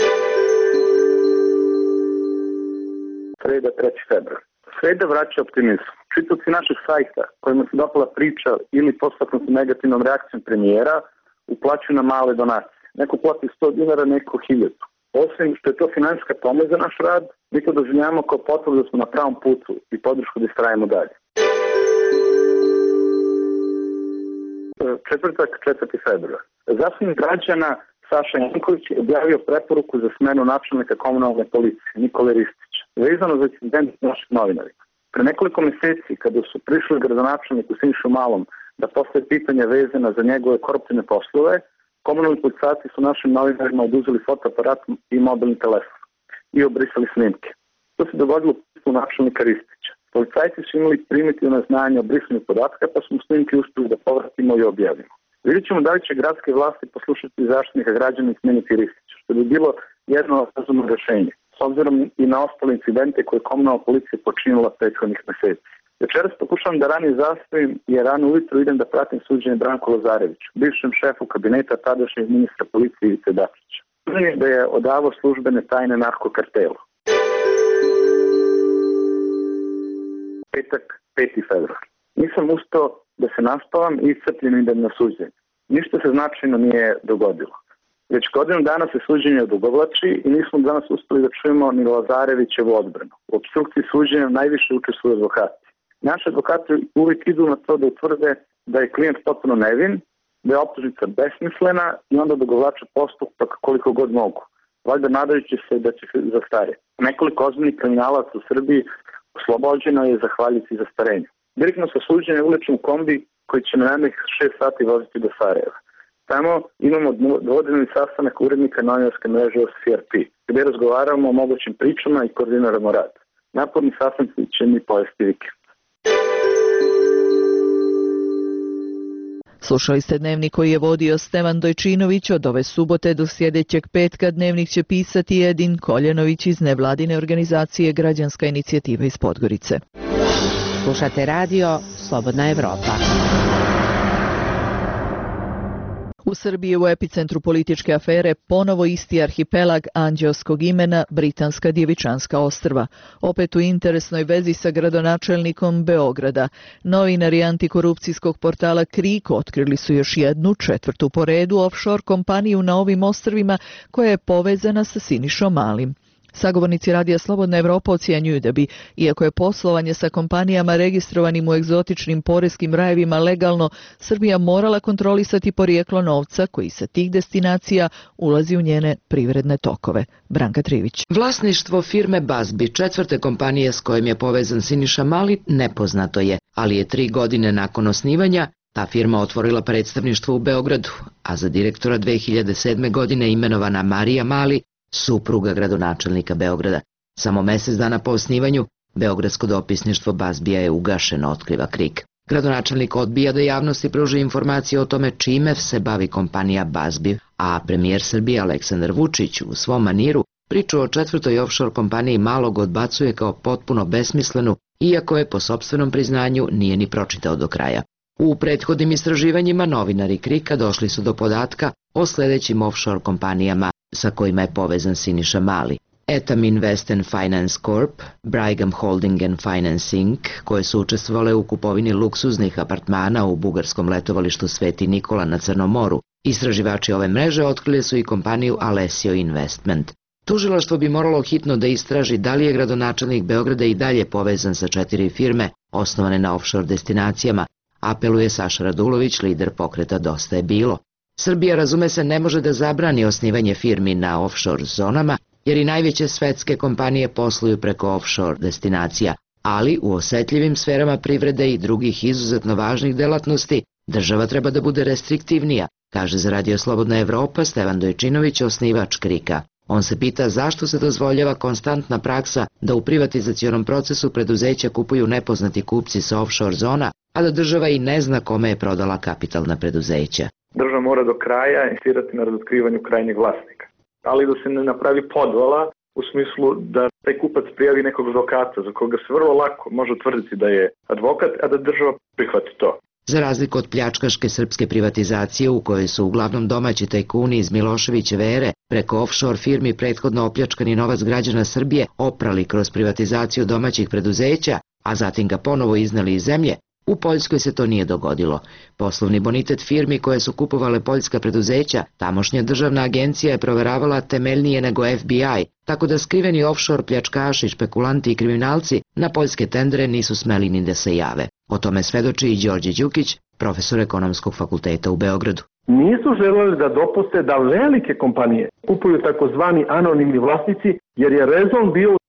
Sreda, treći februar. Sreda vraća optimizam. Čitavci našeg sajta, kojima se dopala priča ili postaknuti negativnom reakcijom premijera, uplaćuju na male donacije. Neko plati sto dinara, neko hiljadu. Osim što je to finansijska pomoć za naš rad, mi to doživljamo kao potvrdu da smo na pravom putu i podršku da istrajemo dalje. Četvrtak, četvrti februar. Zastupnik građana Saša Janković je objavio preporuku za smenu načelnika komunalne policije Nikole Ristića. vezano za incident naših novinarima. Pre nekoliko meseci, kada su prišli gradonačelniku Sinišu Malom da postave pitanja vezana za njegove koruptivne poslove, komunalni policajci su našim novinarima oduzeli fotoaparat i mobilni telefon i obrisali snimke. To se dogodilo u načelnika Ristića. Policajci su imali primitivno znanje o brisanju podatka, pa smo snimke uspeli da povratimo i objavimo. Vidjet ćemo da li će gradske vlasti poslušati zaštitnika građana i smeniti Ristića, što bi bilo jedno razumno rešenje, s obzirom i na ostale incidente koje je komunalna policija počinila prethodnih meseci. Večeras pokušavam da ranije zastavim i rano ujutro idem da pratim suđenje Branku Lazareviću, bivšem šefu kabineta tadašnjeg ministra policije Ivice Dačića. Suđenje da je odavao službene tajne narkokartelu. Petak, peti februar. Nisam ustao da se naspavam i iscrpljen idem na suđenje. Ništa se značajno nije dogodilo. Već godinu dana se suđenje odugovlači i nismo danas uspeli da čujemo ni Lazarevićevu odbranu. U opstrukciji suđenja najviše učestvuju advokati. Naši advokati uvijek idu na to da utvrde da je klijent potpuno nevin, da je optužnica besmislena i onda odugovlače postupak koliko god mogu. Valjda nadajući se da će se zastarjeti. Nekoliko ozbiljnih kriminalaca u Srbiji oslobođeno je zahvaljujući zastarenju. Direktno sa suđenja ulećem u kombi koji će na jednih šest sati voziti do Sarajeva. Tamo imamo dvodeljni sastanak urednika novinarske mreže O S R P, gde razgovaramo o mogućim pričama i koordiniramo rad. Naporni sastanci će mi pojesti vikend. Slušali ste Dnevnik koji je vodio Stevan Dojčinović. Od ove subote do sljedećeg petka Dnevnik će pisati Edin Koljenović iz nevladine organizacije Građanska inicijativa iz Podgorice. Slušate radio Slobodna Evropa. U Srbiji u epicentru političke afere ponovo isti arhipelag anđeoskog imena Britanska Djevičanska ostrva. Opet u interesnoj vezi sa gradonačelnikom Beograda. Novinari antikorupcijskog portala Krik otkrili su još jednu, četvrtu po redu, offshore kompaniju na ovim ostrvima koja je povezana sa Sinišom Malim. Sagovornici Radija Slobodna Evropa ocjenjuju da bi, iako je poslovanje sa kompanijama registrovanim u egzotičnim poreskim rajevima legalno, Srbija morala kontrolisati porijeklo novca koji sa tih destinacija ulazi u njene privredne tokove. Branka Trivić. Vlasništvo firme Bazbi, četvrte kompanije s kojim je povezan Siniša Mali, nepoznato je, ali je tri godine nakon osnivanja ta firma otvorila predstavništvo u Beogradu, a za direktora dve hiljade sedme. godine imenovana Marija Mali, supruga gradonačelnika Beograda. Samo mjesec dana po osnivanju, beogradsko dopisništvo Bazbija je ugašeno, otkriva Krik. Gradonačelnik odbija da javnosti pruži informacije o tome čime se bavi kompanija Bazbi, a premijer Srbije Aleksandar Vučić u svom maniru priču o četvrtoj offshore kompaniji malog odbacuje kao potpuno besmislenu, iako je po sopstvenom priznanju nije ni pročitao do kraja. U prethodnim istraživanjima novinari Krika došli su do podatka o sljedećim offshore kompanijama sa kojima je povezan Siniša Mali. Etam Invest and Finance Corp, Brigham Holding and Finance Incorporated, koje su učestvovale u kupovini luksuznih apartmana u bugarskom letovalištu Sveti Nikola na Crnom moru. Istraživači ove mreže otkrili su i kompaniju Alessio Investment. Tužilaštvo bi moralo hitno da istraži da li je gradonačelnik Beograda i dalje povezan sa četiri firme osnovane na offshore destinacijama, apeluje Saša Radulović, lider pokreta Dosta je bilo. Srbija, razume se, ne može da zabrani osnivanje firmi na offshore zonama, jer i najveće svetske kompanije posluju preko offshore destinacija, ali u osetljivim sferama privrede i drugih izuzetno važnih delatnosti država treba da bude restriktivnija, kaže za Radio Slobodna Evropa Stevan Dojčinović, osnivač Krika. On se pita zašto se dozvoljava konstantna praksa da u privatizacionom procesu preduzeća kupuju nepoznati kupci sa offshore zona, a da država i ne zna kome je prodala kapitalna preduzeća. Država mora do kraja insistirati na razotkrivanju krajnjeg vlasnika, ali da se ne napravi podvala u smislu da taj kupac prijavi nekog advokata za koga se vrlo lako može utvrditi da je advokat, a da država prihvati to. Za razliku od pljačkaške srpske privatizacije u kojoj su uglavnom domaći tajkuni iz Miloševićeve ere preko offshore firmi prethodno opljačkani novac građana Srbije oprali kroz privatizaciju domaćih preduzeća, a zatim ga ponovo izneli iz zemlje, u Poljskoj se to nije dogodilo. Poslovni bonitet firmi koje su kupovale poljska preduzeća, tamošnja državna agencija je proveravala temeljnije nego F B I, tako da skriveni offshore pljačkaši, špekulanti i kriminalci na poljske tendere nisu smeli ni da se jave. O tome svedoči i Đorđe Đukić, profesor ekonomskog fakulteta u Beogradu. Nisu želeli da dopuste da velike kompanije kupuju takozvani anonimni vlasnici, jer je rezon bio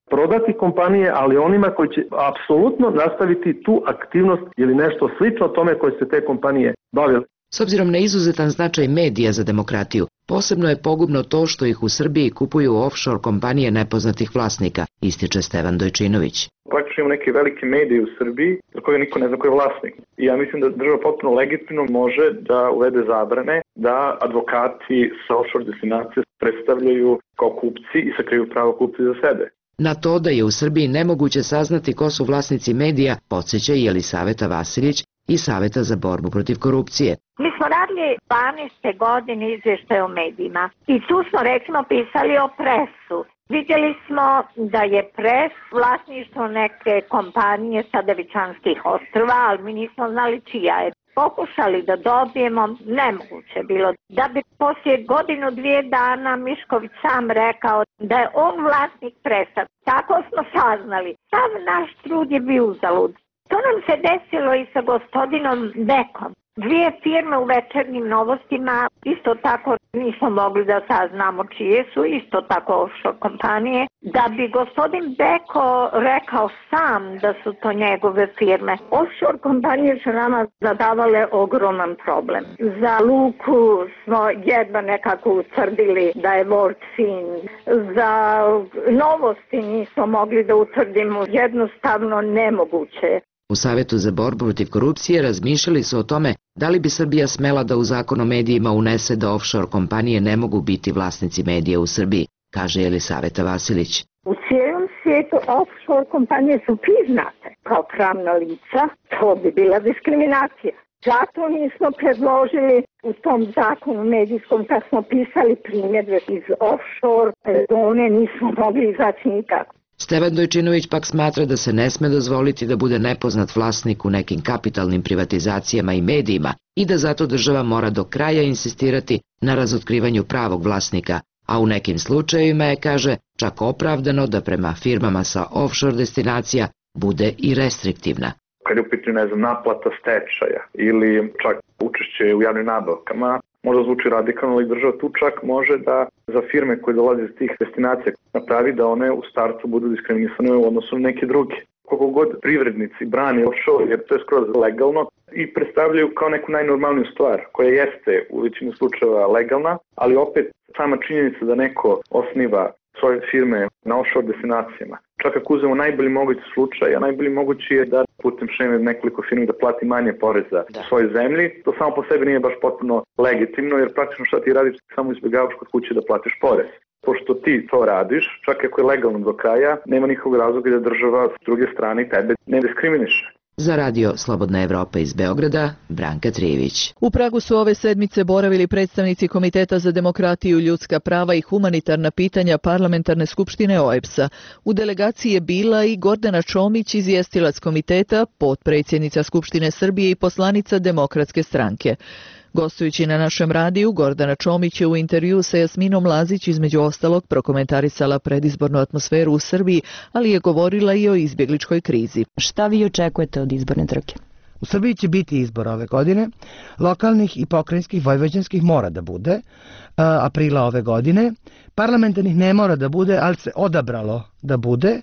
prodati kompanije, ali onima koji će apsolutno nastaviti tu aktivnost ili nešto slično tome koje se te kompanije bavile. S obzirom na izuzetan značaj medija za demokratiju, posebno je pogubno to što ih u Srbiji kupuju offshore kompanije nepoznatih vlasnika, ističe Stevan Dojčinović. Praktično imamo neke velike medije u Srbiji za koje niko ne zna ko je vlasnik. I ja mislim da država potpuno legitimno može da uvede zabrane da advokati sa offshore destinacije predstavljaju kao kupci i sakriju pravo kupci za sebe. Na to da je u Srbiji nemoguće saznati ko su vlasnici medija, podsjeća i Jelisaveta Vasilić i Saveta za borbu protiv korupcije. Mi smo radili dvanaeste godine izvještaj o medijima i tu smo recimo pisali o Presu. Vidjeli smo da je Pres vlasništvo neke kompanije sa Devičanskih ostrva, ali mi nismo znali čija je. Pokušali da dobijemo, nemoguće bilo. Da bi poslije godinu, dvije dana Mišković sam rekao da je on vlasnik Presa. Tako smo saznali. Sav naš trud je bio uzalud. To nam se desilo i sa gospodinom Bekom. Dvije firme u Večernjim novostima, isto tako nismo mogli da saznamo čije su, isto tako offshore kompanije. Da bi gospodin Beko rekao sam da su to njegove firme. Offshore kompanije su nama zadavale ogroman problem. Za luku smo jedva nekako utvrdili da je World Fin. Za novosti nismo mogli da utvrdimo, jednostavno nemoguće. U Savetu za borbu protiv korupcije razmišljali su o tome da li bi Srbija smela da u zakon o medijima unese da offshore kompanije ne mogu biti vlasnici medija u Srbiji, kaže Jelisaveta Vasilić. U cijelom svijetu offshore kompanije su priznate kao pravna lica, to bi bila diskriminacija. Zato nismo predložili u tom zakonu medijskom, kad smo pisali primjedbe iz offshore zone, nismo mogli izaći nikako. Stevan Dojčinović pak smatra da se ne sme dozvoliti da bude nepoznat vlasnik u nekim kapitalnim privatizacijama i medijima i da zato država mora do kraja insistirati na razotkrivanju pravog vlasnika, a u nekim slučajevima je, kaže, čak opravdano da prema firmama sa offshore destinacija bude i restriktivna. Kad je u pitanju, ne znam, naplata stečaja ili čak učešće u javnim nabavkama, možda zvuči radikalno, ali država tu čak može da za firme koje dolaze iz tih destinacija napravi da one u startu budu diskriminisane u odnosu na neke druge. Koliko god privrednici brani offshore, jer to je skroz legalno, i predstavljaju kao neku najnormalniju stvar, koja jeste u većini slučajeva legalna, ali opet sama činjenica da neko osniva svoje firme na offshore destinacijama. Čak ako uzmemo najbolji mogući slučaj, a najbolji mogući je da putem šeme nekoliko firmi da plati manje poreza u svojoj zemlji, to samo po sebi nije baš potpuno legitimno, jer praktično šta ti radiš, samo izbjegavaš kod kuće da platiš porez. Pošto ti to radiš, čak ako je legalno do kraja, nema nikakvog razloga da država s druge strane tebe ne diskriminiše. Za radio Slobodna Evropa iz Beograda, Branka Trijević. U Pragu su ove sedmice boravili predstavnici Komiteta za demokratiju, ljudska prava i humanitarna pitanja Parlamentarne skupštine O E B S-a. U delegaciji je bila i Gordana Čomić, izvjestilac komiteta, potpredsjednica Skupštine Srbije i poslanica Demokratske stranke. Gostujući na našem radiju, Gordana Čomić je u intervju sa Jasminom Lazić između ostalog prokomentarisala predizbornu atmosferu u Srbiji, ali je govorila i o izbjegličkoj krizi. Šta vi očekujete od izborne trke? U Srbiji će biti izbor ove godine, lokalnih i pokrajinskih, vojvođanskih mora da bude, uh, aprila ove godine, parlamentarnih ne mora da bude, ali se odabralo da bude,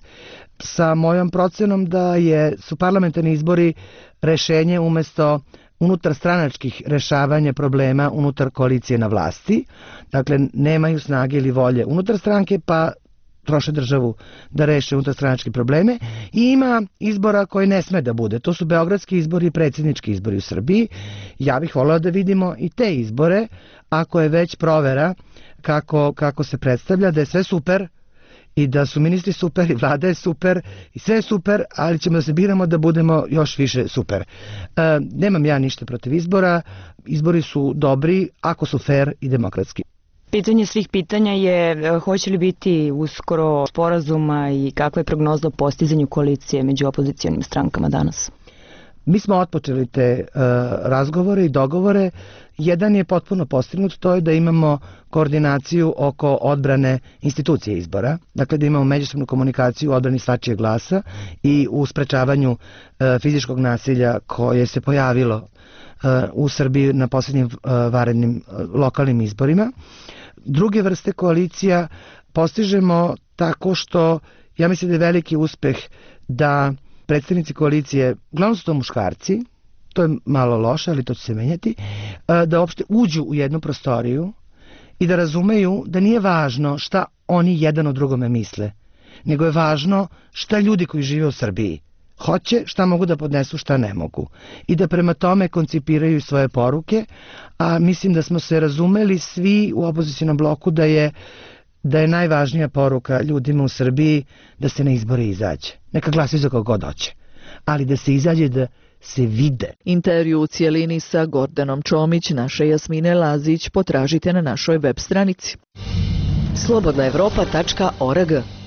sa mojom procenom da je, su parlamentarni izbori rešenje umesto unutar stranačkih rešavanja problema unutar koalicije na vlasti. Dakle, nemaju snage ili volje unutar stranke, pa troše državu da reše unutar stranačke probleme. I ima izbora koji ne sme da bude. To su beogradski izbori i predsjednički izbori u Srbiji. Ja bih voleo da vidimo i te izbore, ako je već provera kako, kako se predstavlja, da je sve super, i da su ministri super i vlada je super i sve je super, ali ćemo da se biramo da budemo još više super. E, nemam ja ništa protiv izbora, izbori su dobri ako su fair i demokratski. Pitanje svih pitanja je hoće li biti uskoro sporazuma i kakva je prognoza o postizanju koalicije među opozicijonim strankama danas? Mi smo otpočeli te uh, razgovore i dogovore. Jedan je potpuno postignut, to je da imamo koordinaciju oko odbrane institucije izbora, dakle da imamo međusobnu komunikaciju u odbrani svačijeg glasa i u sprečavanju uh, fizičkog nasilja koje se pojavilo uh, u Srbiji na posljednjim uh, varednim uh, lokalnim izborima. Druge vrste koalicija postižemo tako što ja mislim da je veliki uspeh da predstavnici koalicije, uglavnom su to muškarci, to je malo loše, ali to će se menjati, da uopšte uđu u jednu prostoriju i da razumeju da nije važno šta oni jedan o drugome misle, nego je važno šta ljudi koji žive u Srbiji hoće, šta mogu da podnesu, šta ne mogu. I da prema tome koncipiraju svoje poruke, a mislim da smo se razumeli svi u opozicionom bloku da je da je najvažnija poruka ljudima u Srbiji da se na izbore izađe. Neka glasuju za koga god hoće, ali da se izađe, da se vide. Intervju u cijelini sa Gordanom Čomić, naše Jasmine Lazić, potražite na našoj web stranici. slobodna evropa tačka org.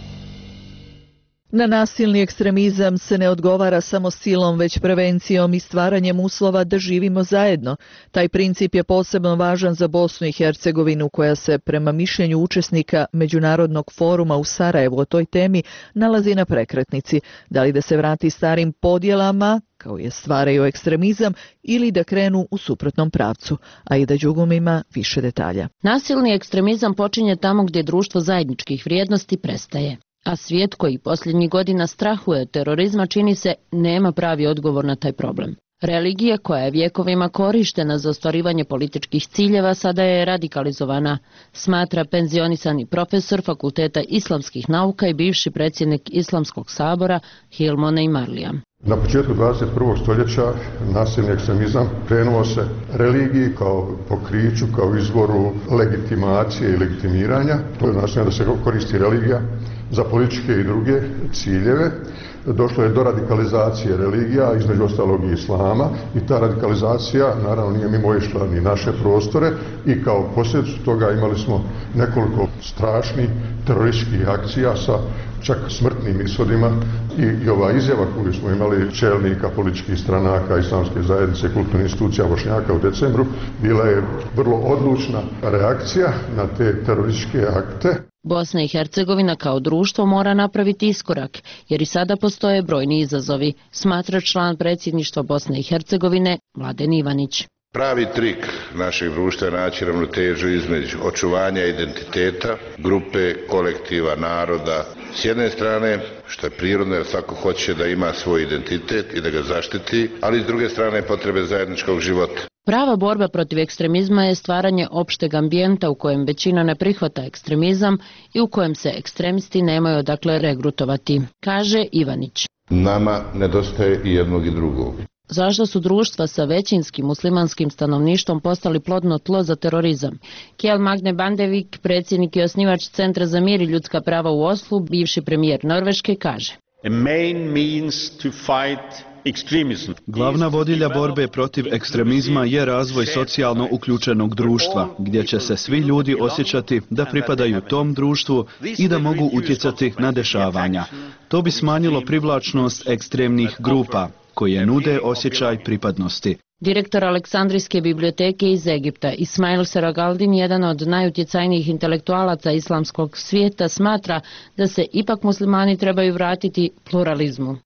Na nasilni ekstremizam se ne odgovara samo silom, već prevencijom i stvaranjem uslova da živimo zajedno. Taj princip je posebno važan za Bosnu i Hercegovinu, koja se, prema mišljenju učesnika Međunarodnog foruma u Sarajevu o toj temi, nalazi na prekretnici. Da li da se vrati starim podjelama, kao je stvaraju ekstremizam, ili da krenu u suprotnom pravcu. Aida Đugum ima više detalja. Nasilni ekstremizam počinje tamo gdje društvo zajedničkih vrijednosti prestaje. A svijet koji posljednjih godina strahuje od terorizma, čini se, nema pravi odgovor na taj problem. Religija koja je vjekovima korištena za ostvarivanje političkih ciljeva sada je radikalizovana, smatra penzionisani profesor Fakulteta islamskih nauka i bivši predsjednik Islamskog sabora Hilmo Neimarlija. Na početku dvadeset prvog stoljeća nasilni ekstremizam krenuo se religiji kao pokriću, kao izvoru legitimacije i legitimiranja. To je nasilno da se koristi religija za političke i druge ciljeve. Došlo je do radikalizacije religija, između ostalog i islama, i ta radikalizacija naravno nije mimo išla ni naše prostore i kao posljedicu toga imali smo nekoliko strašnih terorističkih akcija sa čak smrtnim ishodima i, i ova izjava koju smo imali čelnika političkih stranaka, islamske zajednice, kulturnih institucija Bošnjaka u decembru, bila je vrlo odlučna reakcija na te terorističke akte. Bosna i Hercegovina kao društvo mora napraviti iskorak, jer i sada postoje brojni izazovi, smatra član predsjedništva Bosne i Hercegovine Mladen Ivanić. Pravi trik našeg društva je naći ravnotežu između očuvanja identiteta, grupe, kolektiva, naroda. S jedne strane, što je prirodno jer svako hoće da ima svoj identitet i da ga zaštiti, ali s druge strane potrebe zajedničkog života. Prava borba protiv ekstremizma je stvaranje opšteg ambijenta u kojem većina ne prihvata ekstremizam i u kojem se ekstremisti nemaju odakle regrutovati, kaže Ivanić. Nama nedostaje i jednog i drugog. Zašto su društva sa većinskim muslimanskim stanovništvom postali plodno tlo za terorizam? Kjell Magne Bandevik, predsjednik i osnivač Centra za mir i ljudska prava u Oslu, bivši premijer Norveške, kaže: A main means to fight extremism. Glavna vodilja borbe protiv ekstremizma je razvoj socijalno uključenog društva, gdje će se svi ljudi osjećati da pripadaju tom društvu i da mogu utjecati na dešavanja. To bi smanjilo privlačnost ekstremnih grupa koje nude osjećaj pripadnosti. Direktor Aleksandrijske biblioteke iz Egipta, Ismail Seragaldin, jedan od najutjecajnijih intelektualaca islamskog svijeta, smatra da se ipak muslimani trebaju vratiti pluralizmu.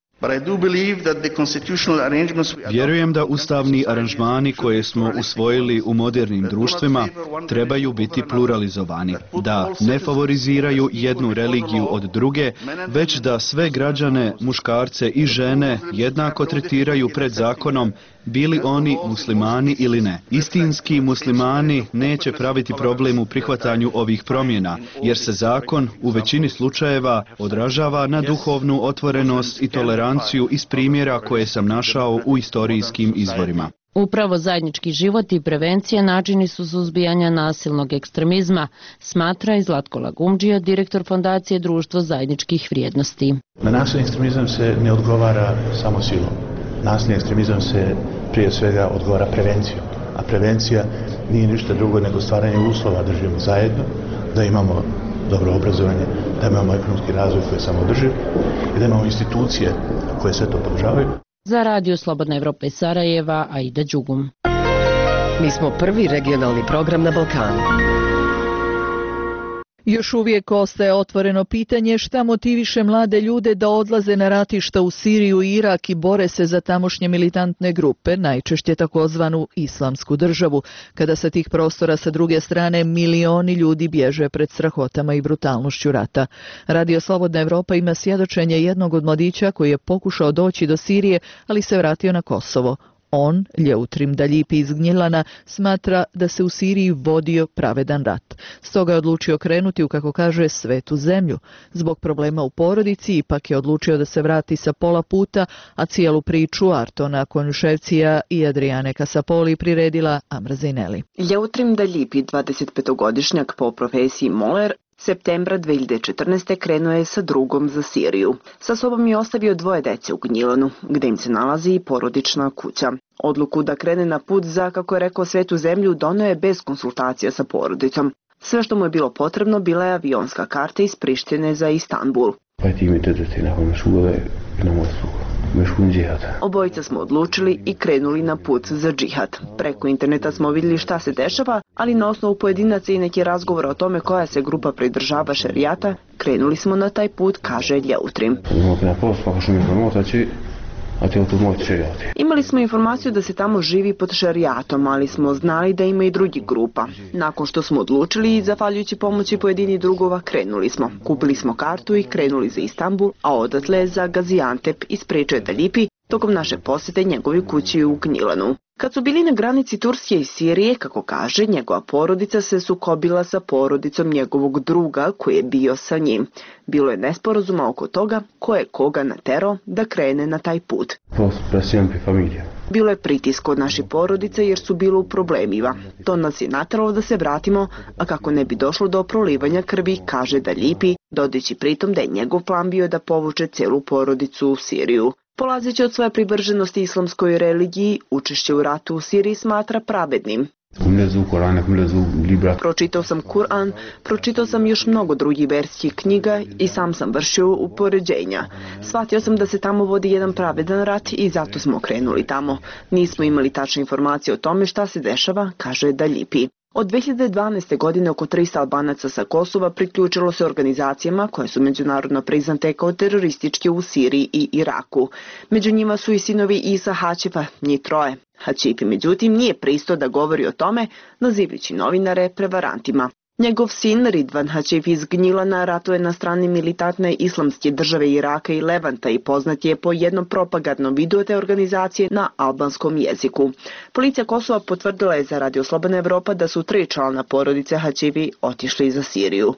Vjerujem da ustavni aranžmani koje smo usvojili u modernim društvima trebaju biti pluralizovani, da ne favoriziraju jednu religiju od druge, već da sve građane, muškarce i žene jednako tretiraju pred zakonom, bili oni muslimani ili ne. Istinski muslimani neće praviti problem u prihvatanju ovih promjena, jer se zakon u većini slučajeva odražava na duhovnu otvorenost i toleranciju iz primjera koje sam našao u istorijskim izvorima. Upravo zajednički život i prevencija načini su suzbijanja nasilnog ekstremizma, smatra i Zlatko Lagumdžija, direktor fondacije Društvo zajedničkih vrijednosti. Na nasilni ekstremizam se ne odgovara samo silom. Nasilni ekstremizam se prije svega odgovara prevencijom, a prevencija nije ništa drugo nego stvaranje uslova da živimo zajedno, da imamo dobro obrazovanje, da imamo ekonomski razvoj koji je samoodrživ i da imamo institucije koje sve to podržavaju. Za Radio Slobodna Evropa iz Sarajeva, Aida Đugum. Mi smo prvi regionalni program na Balkanu. Još uvijek ostaje otvoreno pitanje šta motiviše mlade ljude da odlaze na ratišta u Siriju i Irak i bore se za tamošnje militantne grupe, najčešće takozvanu Islamsku državu, kada sa tih prostora sa druge strane milioni ljudi bježe pred strahotama i brutalnošću rata. Radio Slobodna Evropa ima svjedočenje jednog od mladića koji je pokušao doći do Sirije, ali se vratio na Kosovo. On, Ljeutrim Daljipi iz Gnjilana, smatra da se u Siriji vodio pravedan rat. Stoga je odlučio krenuti u, kako kaže, svetu zemlju. Zbog problema u porodici ipak je odlučio da se vrati sa pola puta, a cijelu priču Artona Konjuševcija i Adriane Kasapoli priredila Amra Zineli. Ljeutrim Daljipi, dvadesetpetogodišnjak po profesiji moler, septembra dve hiljade četrnaeste. krenuo je sa drugom za Siriju. Sa sobom je ostavio dvoje dece u Gnjilanu, gde im se nalazi i porodična kuća. Odluku da krene na put za, kako je rekao, svetu zemlju donio je bez konsultacija sa porodicom. Sve što mu je bilo potrebno bila je avionska karta iz Prištine za Istanbul. Obojica smo odlučili i krenuli na put za džihad. Preko interneta smo vidjeli šta se dešava, ali na osnovu pojedinaca i neki razgovora o tome koja se grupa pridržava šerijata, krenuli smo na taj put, kaže Ljeutrim. Imali smo informaciju da se tamo živi pod šerijatom, ali smo znali da ima i drugih grupa. Nakon što smo odlučili i zahvaljujući pomoći pojedini drugova, krenuli smo. Kupili smo kartu i krenuli za Istanbul, a odatle za Gaziantep, ispričao Daljipi tokom naše posjete njegovoj kući u Gnjilanu. Kad su bili na granici Turske i Sirije, kako kaže, njegova porodica se sukobila sa porodicom njegovog druga koji je bio sa njim. Bilo je nesporazuma oko toga ko je koga naterao da krene na taj put. Bilo je pritisk od naše porodice jer su bilo u problemima. To nas je nateralo da se vratimo, a kako ne bi došlo do prolivanja krvi, kaže Daljipi, dodajući pritom da je njegov plan bio da povuče celu porodicu u Siriju. Polazeći od svoje privrženosti islamskoj religiji, učešće u ratu u Siriji smatra pravednim. Pročitao sam Kur'an, pročitao sam još mnogo drugih verskih knjiga i sam sam vršio upoređenja. Shvatio sam da se tamo vodi jedan pravedan rat i zato smo krenuli tamo. Nismo imali tačne informacije o tome šta se dešava, kaže Daljipi. Od dve hiljade dvanaeste. godine oko tristo Albanaca sa Kosova priključilo se organizacijama koje su međunarodno priznate kao terorističke u Siriji i Iraku. Među njima su i sinovi Isa Hačifa, njih troje. Hačipi, međutim, nije pristao da govori o tome, nazivajući novinare prevarantima. Njegov sin Ridvan Hačif iz Gnjilana ratuje na strani militantne islamske države Iraka i Levanta i poznat je po jednom propagandnom videu te organizacije na albanskom jeziku. Policija Kosova potvrdila je za Radio Slobodna Evropa da su tri člana porodice Hačifi otišli za Siriju.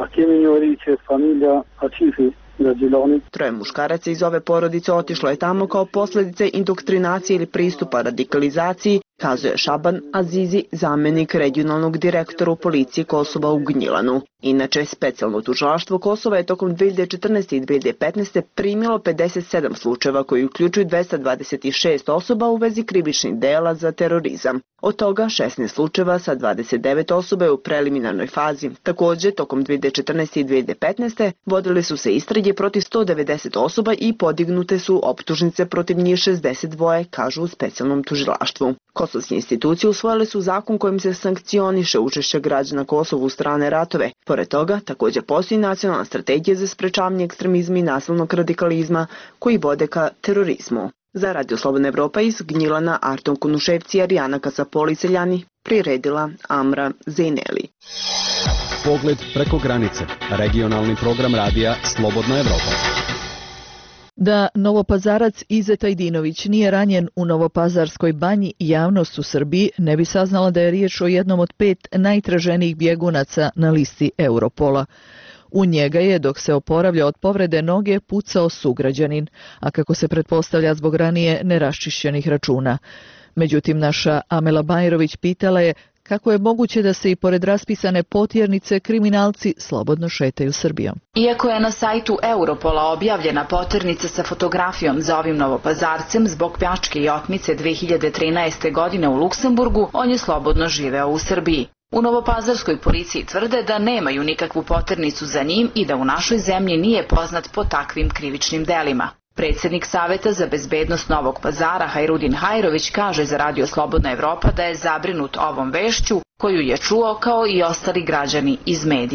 Troje muškaraca iz ove porodice otišlo je tamo kao posljedice indoktrinacije ili pristupa radikalizaciji, kazuje Šaban Azizi, zamjenik regionalnog direktora u policiji Kosova u Gnjilanu. Inače, specijalno tužilaštvo Kosova je tokom dve hiljade četrnaeste. i dve hiljade petnaeste. primilo pedeset sedam slučajeva koji uključuju dvesta dvadeset šest osoba u vezi krivičnih dela za terorizam. Od toga šesnaest slučajeva sa dvadeset devet osoba je u preliminarnoj fazi. Također, tokom dve hiljade četrnaeste. i dve hiljade petnaeste. vodile su se istrage protiv sto devedeset osoba i podignute su optužnice protiv njih šezdeset dva, kažu u specijalnom tužilaštvu. Kosovske institucije usvojile su zakon kojim se sankcioniše učešće građana Kosova u strane ratove. Pored toga, također postoji nacionalna strategija za sprečavanje ekstremizma i nasilnog radikalizma koji vode ka terorizmu. Za Radio Slobodna Evropa iz Gnjilana, Arton Kunuševci i Adriana Kasapoli Seljani priredila Amra Zineli. Pogled preko granice. Regionalni program radija Slobodna Evropa. Da Novopazarac Izeta Ijdinović nije ranjen u Novopazarskoj banji, javnost u Srbiji ne bi saznala da je riječ o jednom od pet najtraženijih bjegunaca na listi Europola. U njega je, dok se oporavlja od povrede noge, pucao sugrađanin, a kako se pretpostavlja zbog ranije neraščišćenih računa. Međutim, naša Amela Bajrović pitala je kako je moguće da se i pored raspisane potjernice kriminalci slobodno šetaju Srbijom. Iako je na sajtu Europola objavljena potjernica sa fotografijom za ovim Novopazarcem zbog pljačke i otmice dve hiljade trinaeste. godine u Luksemburgu, on je slobodno živeo u Srbiji. U Novopazarskoj policiji tvrde da nemaju nikakvu potjernicu za njim i da u našoj zemlji nije poznat po takvim krivičnim delima. Predsjednik Saveta za bezbednost Novog Pazara Hajrudin Hajrović kaže za Radio Slobodna Evropa da je zabrinut ovom vešću koju je čuo kao i ostali građani iz medija.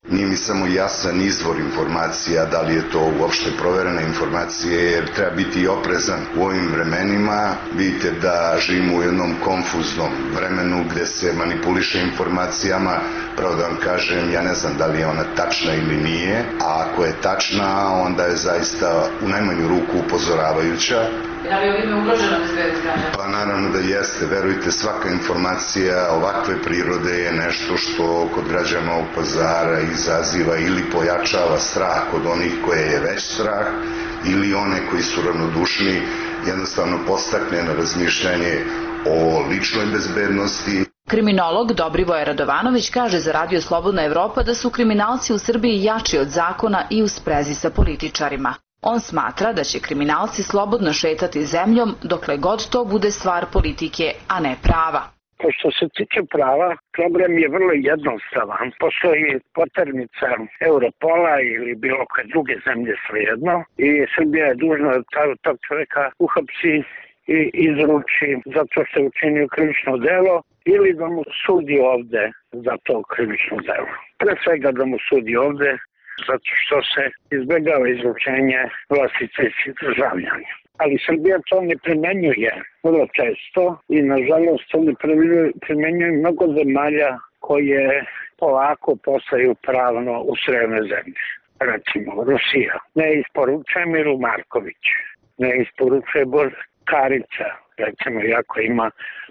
Nije mi samo jasan izvor informacija, da li je to uopšte proverena informacija, jer treba biti oprezan u ovim vremenima. Vidite da živimo u jednom konfuznom vremenu gde se manipuliše informacijama. Pravo da vam kažem, ja ne znam da li je ona tačna ili nije, a ako je tačna, onda je zaista u najmanju ruku upozoravajuća. Da li je ovime ugrožena bezbednost građana? Pa naravno da jeste, verujte, svaka informacija ovakve prirode je nešto što kod građana Novog Pazara izaziva ili pojačava strah kod onih koje je već strah, ili one koji su ravnodušni, jednostavno postakne na razmišljanje o ličnoj bezbednosti. Kriminolog Dobrivoje Radovanović kaže za Radio Slobodna Evropa da su kriminalci u Srbiji jači od zakona i u sprezi sa političarima. On smatra da će kriminalci slobodno šetati zemljom dokle god to bude stvar politike, a ne prava. Što se tiče prava, problem je vrlo jednostavan. Postoji poternica Europola ili bilo koje druge zemlje svejedno i Srbija je dužna da tog čovjeka uhapsi i izruči zato što je učinio krivično delo ili da mu sudi ovde za to krivično delo. Pre svega da mu sudi ovde zato što se izbjegava izručenje vlastitih državljana. Ali Srbija to ne primenjuje vrlo često i nažalost to ne primenjuje mnogo zemalja koje polako postaju pravno usrojene zemlje. Recimo Rusija ne isporučuje Miru Marković, ne isporučuje Karića, recimo iako ima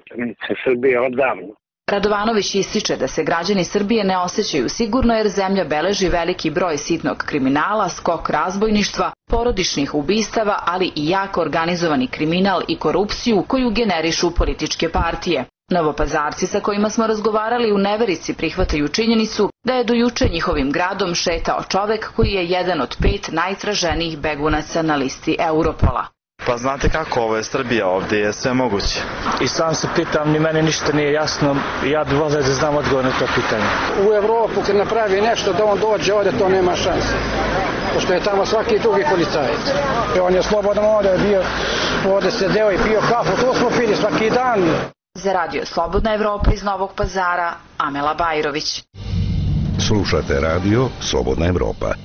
Srbije odavno. Radovanović ističe da se građani Srbije ne osjećaju sigurno jer zemlja beleži veliki broj sitnog kriminala, skok razbojništva, porodičnih ubistava, ali i jako organizovani kriminal i korupciju koju generišu političke partije. Novopazarci sa kojima smo razgovarali u neverici prihvataju činjenicu da je do juče njihovim gradom šetao čovek koji je jedan od pet najtraženijih begunaca na listi Europola. Pa znate kako, ovo je Srbija, ovdje je sve moguće. I sam se pitam, ni meni ništa nije jasno, ja bih volio da znam odgovor na to pitanje. U Evropu kad napravi nešto da on dođe ovdje, to nema šanse. Pošto je tamo svaki drugi policajac. I on je slobodan ovdje bio, ovdje sedeo i pio kafu, to smo pili svaki dan. Za Radio Slobodna Evropa iz Novog Pazara, Amela Bajrović. Slušate Radio Slobodna Evropa.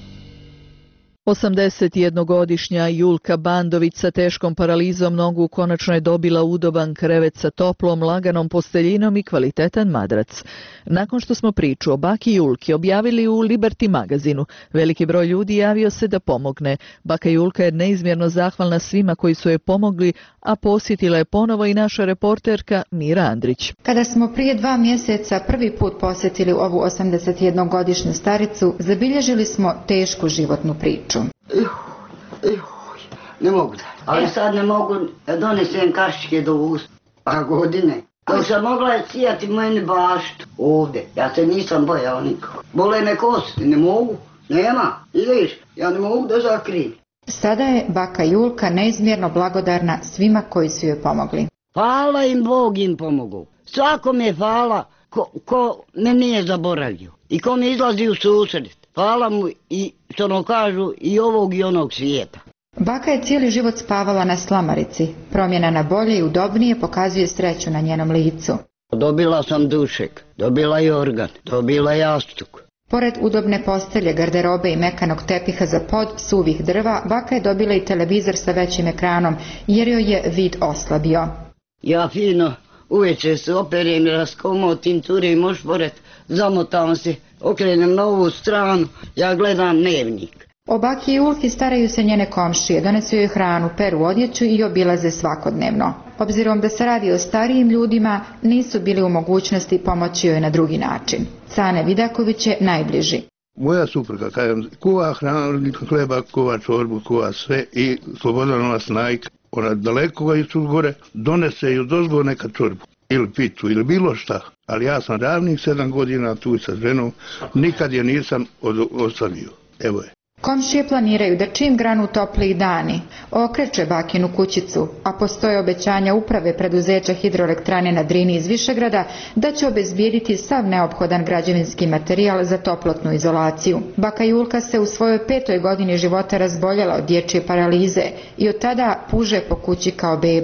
osamdesetjednogodišnja Julka Bandović sa teškom paralizom nogu konačno je dobila udoban krevet sa toplom, laganom posteljinom i kvalitetan madrac. Nakon što smo priču o baki Julki objavili u Liberty magazinu, veliki broj ljudi javio se da pomogne. Baka Julka je neizmjerno zahvalna svima koji su joj pomogli, a posjetila je ponovo i naša reporterka Mira Andrić. Kada smo prije dva mjeseca prvi put posjetili ovu osamdesetjednogodišnju staricu, zabilježili smo tešku životnu priču. Ne mogu da. Ali sad ne mogu da donesem kašike do usta. A godine. Dok sam mogla je cijati meni baštu ovdje. Ja se nisam bojala nikako. Bole me kosti, ne mogu. Nema. Vidiš, ja ne mogu da zakrijem. Sada je baka Julka neizmjerno blagodarna svima koji su joj pomogli. Hvala im, Bog im pomogu. Svako mi je hvala ko, ko me nije zaboravio. I ko mi izlazi u susret. Hvala mu i što ono kažu i ovog i onog svijeta. Baka je cijeli život spavala na slamarici. Promjena na bolje i udobnije pokazuje sreću na njenom licu. Dobila sam dušek, dobila i organ, dobila jastuk. Pored udobne postelje, garderobe i mekanog tepiha za pod suvih drva, baka je dobila i televizor sa većim ekranom jer joj je vid oslabio. Ja fino uveče se operem, raskomotim, turim ošporet, zamotam se, okrenem na ovu stranu, ja gledam dnevnik. O baki Julki staraju se njene komšije, donesu joj hranu, peru odjeću i obilaze svakodnevno. Obzirom da se radi o starijim ljudima, nisu bili u mogućnosti pomoći joj na drugi način. Cane Vidaković je najbliži. Moja supruga, kažem, kuva hranu, hleba, kuva čorbu, kuva sve i Slobodana Snajka, ona daleko iz gore, donese ju dozgo neka čorbu ili pitu ili bilo šta. Ali ja sam ravnih sedam godina tu sa ženom, nikad je nisam od, ostavio. Evo je. Komšije planiraju da čim granu toplih dani okreće bakinu kućicu, a postoje obećanja uprave preduzeća hidroelektrane na Drini iz Višegrada da će obezbijediti sav neophodan građevinski materijal za toplotnu izolaciju. Baka Julka se u svojoj petoj godini života razboljela od dječje paralize i od tada puže po kući kao beba.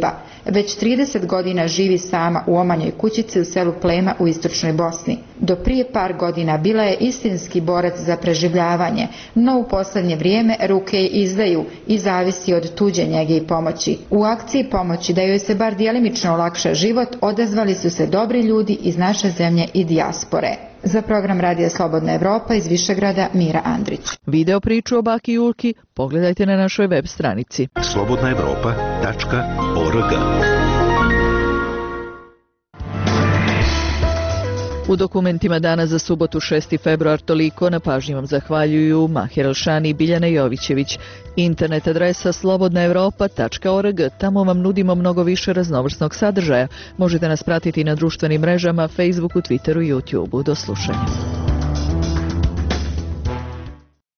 već trideset godina živi sama u omanjoj kućici u selu Plema u istočnoj Bosni. Do prije par godina bila je istinski borac za preživljavanje, no u posljednje vrijeme ruke je izdaju i zavisi od tuđe njege i pomoći. U akciji pomoći da joj se bar djelimično olakša život odazvali su se dobri ljudi iz naše zemlje i dijaspore. Za program Radija Slobodna Evropa iz Višegrada Mira Andrić. Video priču o baki Julki pogledajte na našoj web stranici slobodna evropa tačka org. U dokumentima dana za subotu šesti februar toliko, na pažnji vam zahvaljuju Mahir Elšani i Biljana Jovićević. Internet adresa slobodna evropa tačka org, tamo vam nudimo mnogo više raznovrsnog sadržaja. Možete nas pratiti na društvenim mrežama, Facebooku, Twitteru i YouTubeu. Do slušanja.